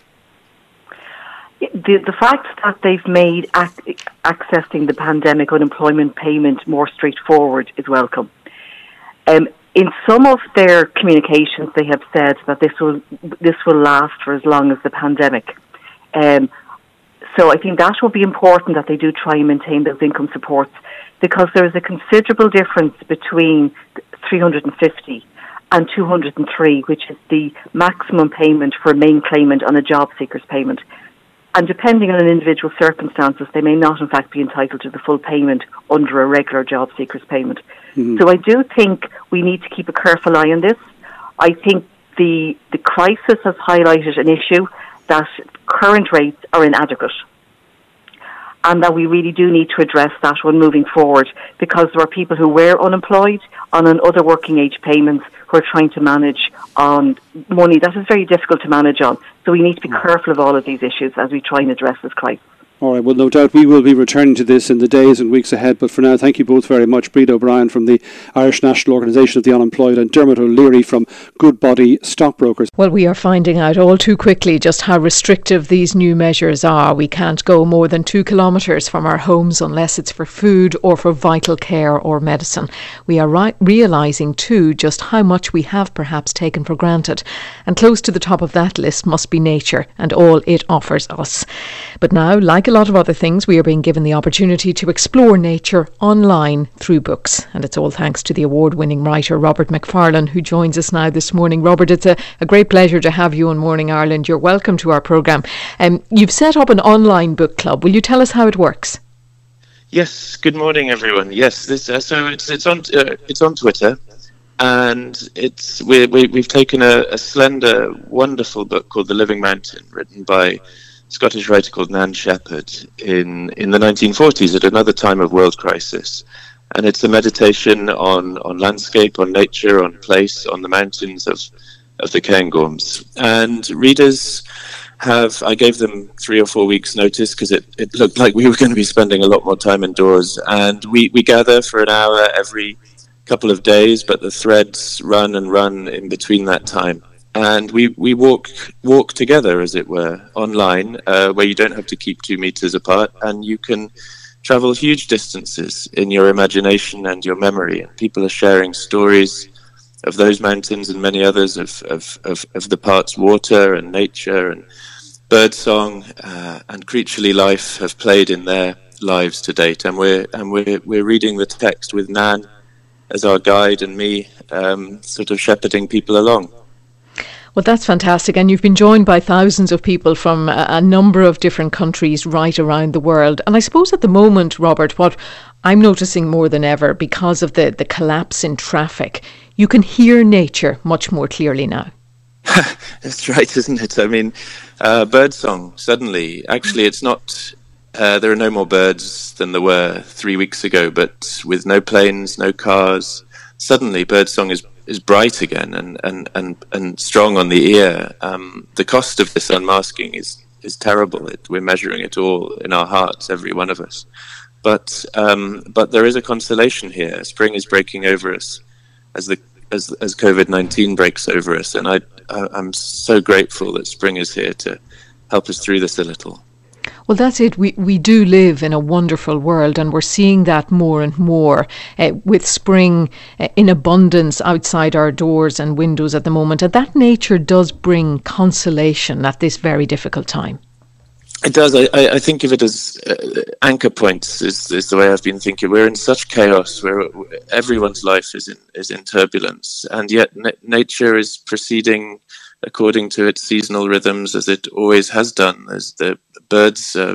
The, the fact that they've made ac- accessing the pandemic unemployment payment more straightforward is welcome. Um, In some of their communications, they have said that this will this will last for as long as the pandemic. Um, so I think that will be important that they do try and maintain those income supports, because there is a considerable difference between three hundred fifty and two hundred three, which is the maximum payment for a main claimant on a job seeker's payment. And depending on an individual circumstances, they may not in fact be entitled to the full payment under a regular job seeker's payment. Mm-hmm. So I do think we need to keep a careful eye on this. I think the the crisis has highlighted an issue that current rates are inadequate, and that we really do need to address that one moving forward, because there are people who were unemployed on an other working age payments who are trying to manage on money that is very difficult to manage on. So we need to be mm-hmm. careful of all of these issues as we try and address this crisis. All right, well, no doubt we will be returning to this in the days and weeks ahead. But for now, thank you both very much. Bríd O'Brien from the Irish National Organisation of the Unemployed and Dermot O'Leary from Goodbody Stockbrokers. Well, we are finding out all too quickly just how restrictive these new measures are. We can't go more than two kilometres from our homes unless it's for food or for vital care or medicine. We are ri- realising too just how much we have perhaps taken for granted. And close to the top of that list must be nature and all it offers us. But now, like a lot of other things, we are being given the opportunity to explore nature online through books. And it's all thanks to the award-winning writer Robert Macfarlane, who joins us now this morning. Robert, it's a, a great pleasure to have you on Morning Ireland. You're welcome to our programme. Um, you've set up an online book club. Will you tell us how it works? Yes, good morning everyone. Yes, this uh, so it's it's on uh, it's on Twitter, and it's we, we we've taken a, a slender, wonderful book called The Living Mountain, written by Scottish writer called Nan Shepherd in, in the nineteen forties at another time of world crisis. And it's a meditation on, on landscape, on nature, on place, on the mountains of, of the Cairngorms. And readers have, I gave them three or four weeks notice because it, it looked like we were going to be spending a lot more time indoors. And we, we gather for an hour every couple of days, but the threads run and run in between that time. And we, we walk walk together, as it were, online, uh, where you don't have to keep two meters apart, and you can travel huge distances in your imagination and your memory. And people are sharing stories of those mountains and many others, of of, of, of the park's water and nature and birdsong uh, and creaturely life have played in their lives to date. And we're and we're we're reading the text with Nan as our guide and me, um, sort of shepherding people along. Well, that's fantastic. And you've been joined by thousands of people from a, a number of different countries right around the world. And I suppose at the moment, Robert, what I'm noticing more than ever, because of the, the collapse in traffic, you can hear nature much more clearly now. That's right, isn't it? I mean, uh, birdsong, suddenly, actually it's not, uh, there are no more birds than there were three weeks ago, but with no planes, no cars, suddenly birdsong is is bright again and, and, and, and strong on the ear. Um, the cost of this unmasking is, is terrible. It, we're measuring it all in our hearts, every one of us. But um, but there is a consolation here. Spring is breaking over us as the as as COVID nineteen breaks over us, and I, I I'm so grateful that spring is here to help us through this a little. Well, that's it. We we do live in a wonderful world, and we're seeing that more and more uh, with spring uh, in abundance outside our doors and windows at the moment. And that nature does bring consolation at this very difficult time. It does. I, I think of it as uh, anchor points is, is the way I've been thinking. We're in such chaos where everyone's life is in is in turbulence, and yet na- nature is proceeding according to its seasonal rhythms, as it always has done. As the birds, uh,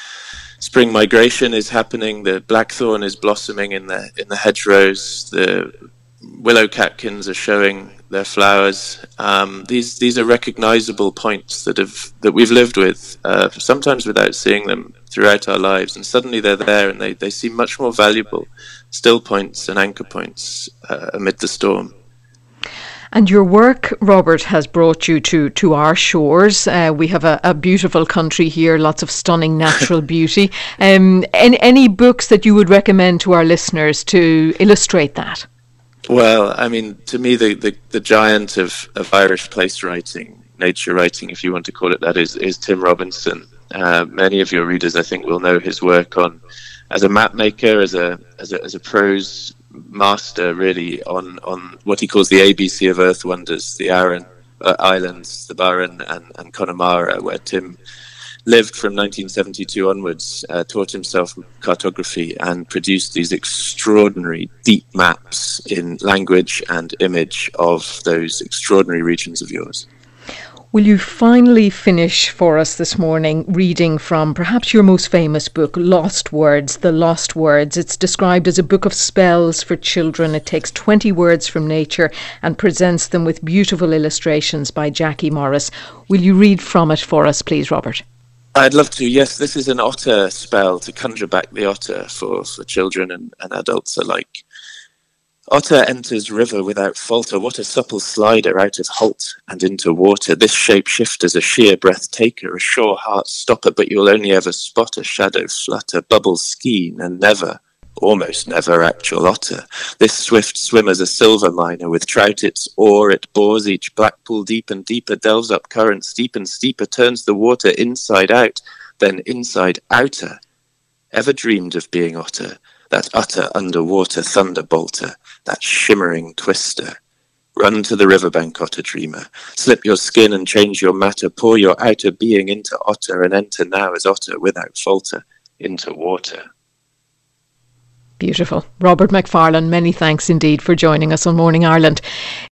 spring migration is happening. The blackthorn is blossoming in the in the hedgerows. The willow catkins are showing their flowers. Um, these these are recognisable points that have that we've lived with, uh, sometimes without seeing them throughout our lives, and suddenly they're there, and they, they seem much more valuable, still points and anchor points uh, amid the storm. And your work, Robert, has brought you to, to our shores. Uh, we have a, a beautiful country here, lots of stunning natural beauty. Um, any, any books that you would recommend to our listeners to illustrate that? Well, I mean, to me, the, the, the giant of, of Irish place writing, nature writing, if you want to call it that, is, is Tim Robinson. Uh, many of your readers, I think, will know his work on as a map maker, as a as a, as a prose master, really, on, on what he calls the A B C of Earth wonders, the Aran uh, Islands, the Barren and, and Connemara, where Tim lived from nineteen seventy-two onwards, uh, taught himself cartography and produced these extraordinary deep maps in language and image of those extraordinary regions of yours. Will you finally finish for us this morning reading from perhaps your most famous book, Lost Words, The Lost Words. It's described as a book of spells for children. It takes twenty words from nature and presents them with beautiful illustrations by Jackie Morris. Will you read from it for us, please, Robert? I'd love to. Yes, this is an otter spell to conjure back the otter for, for children and, and adults alike. Otter enters river without falter. What a supple slider out of halt and into water. This shape shifter's a sheer breath taker, a sure heart stopper, but you'll only ever spot a shadow flutter, bubble skein, and never, almost never, actual otter. This swift swimmer's a silver miner. With trout its oar, it bores each black pool deep and deeper, delves up current steep and steeper, turns the water inside out, then inside outer. Ever dreamed of being otter? That utter underwater thunderbolter, that shimmering twister. Run to the riverbank, otter dreamer. Slip your skin and change your matter. Pour your outer being into otter and enter now as otter without falter into water. Beautiful. Robert Macfarlane, many thanks indeed for joining us on Morning Ireland.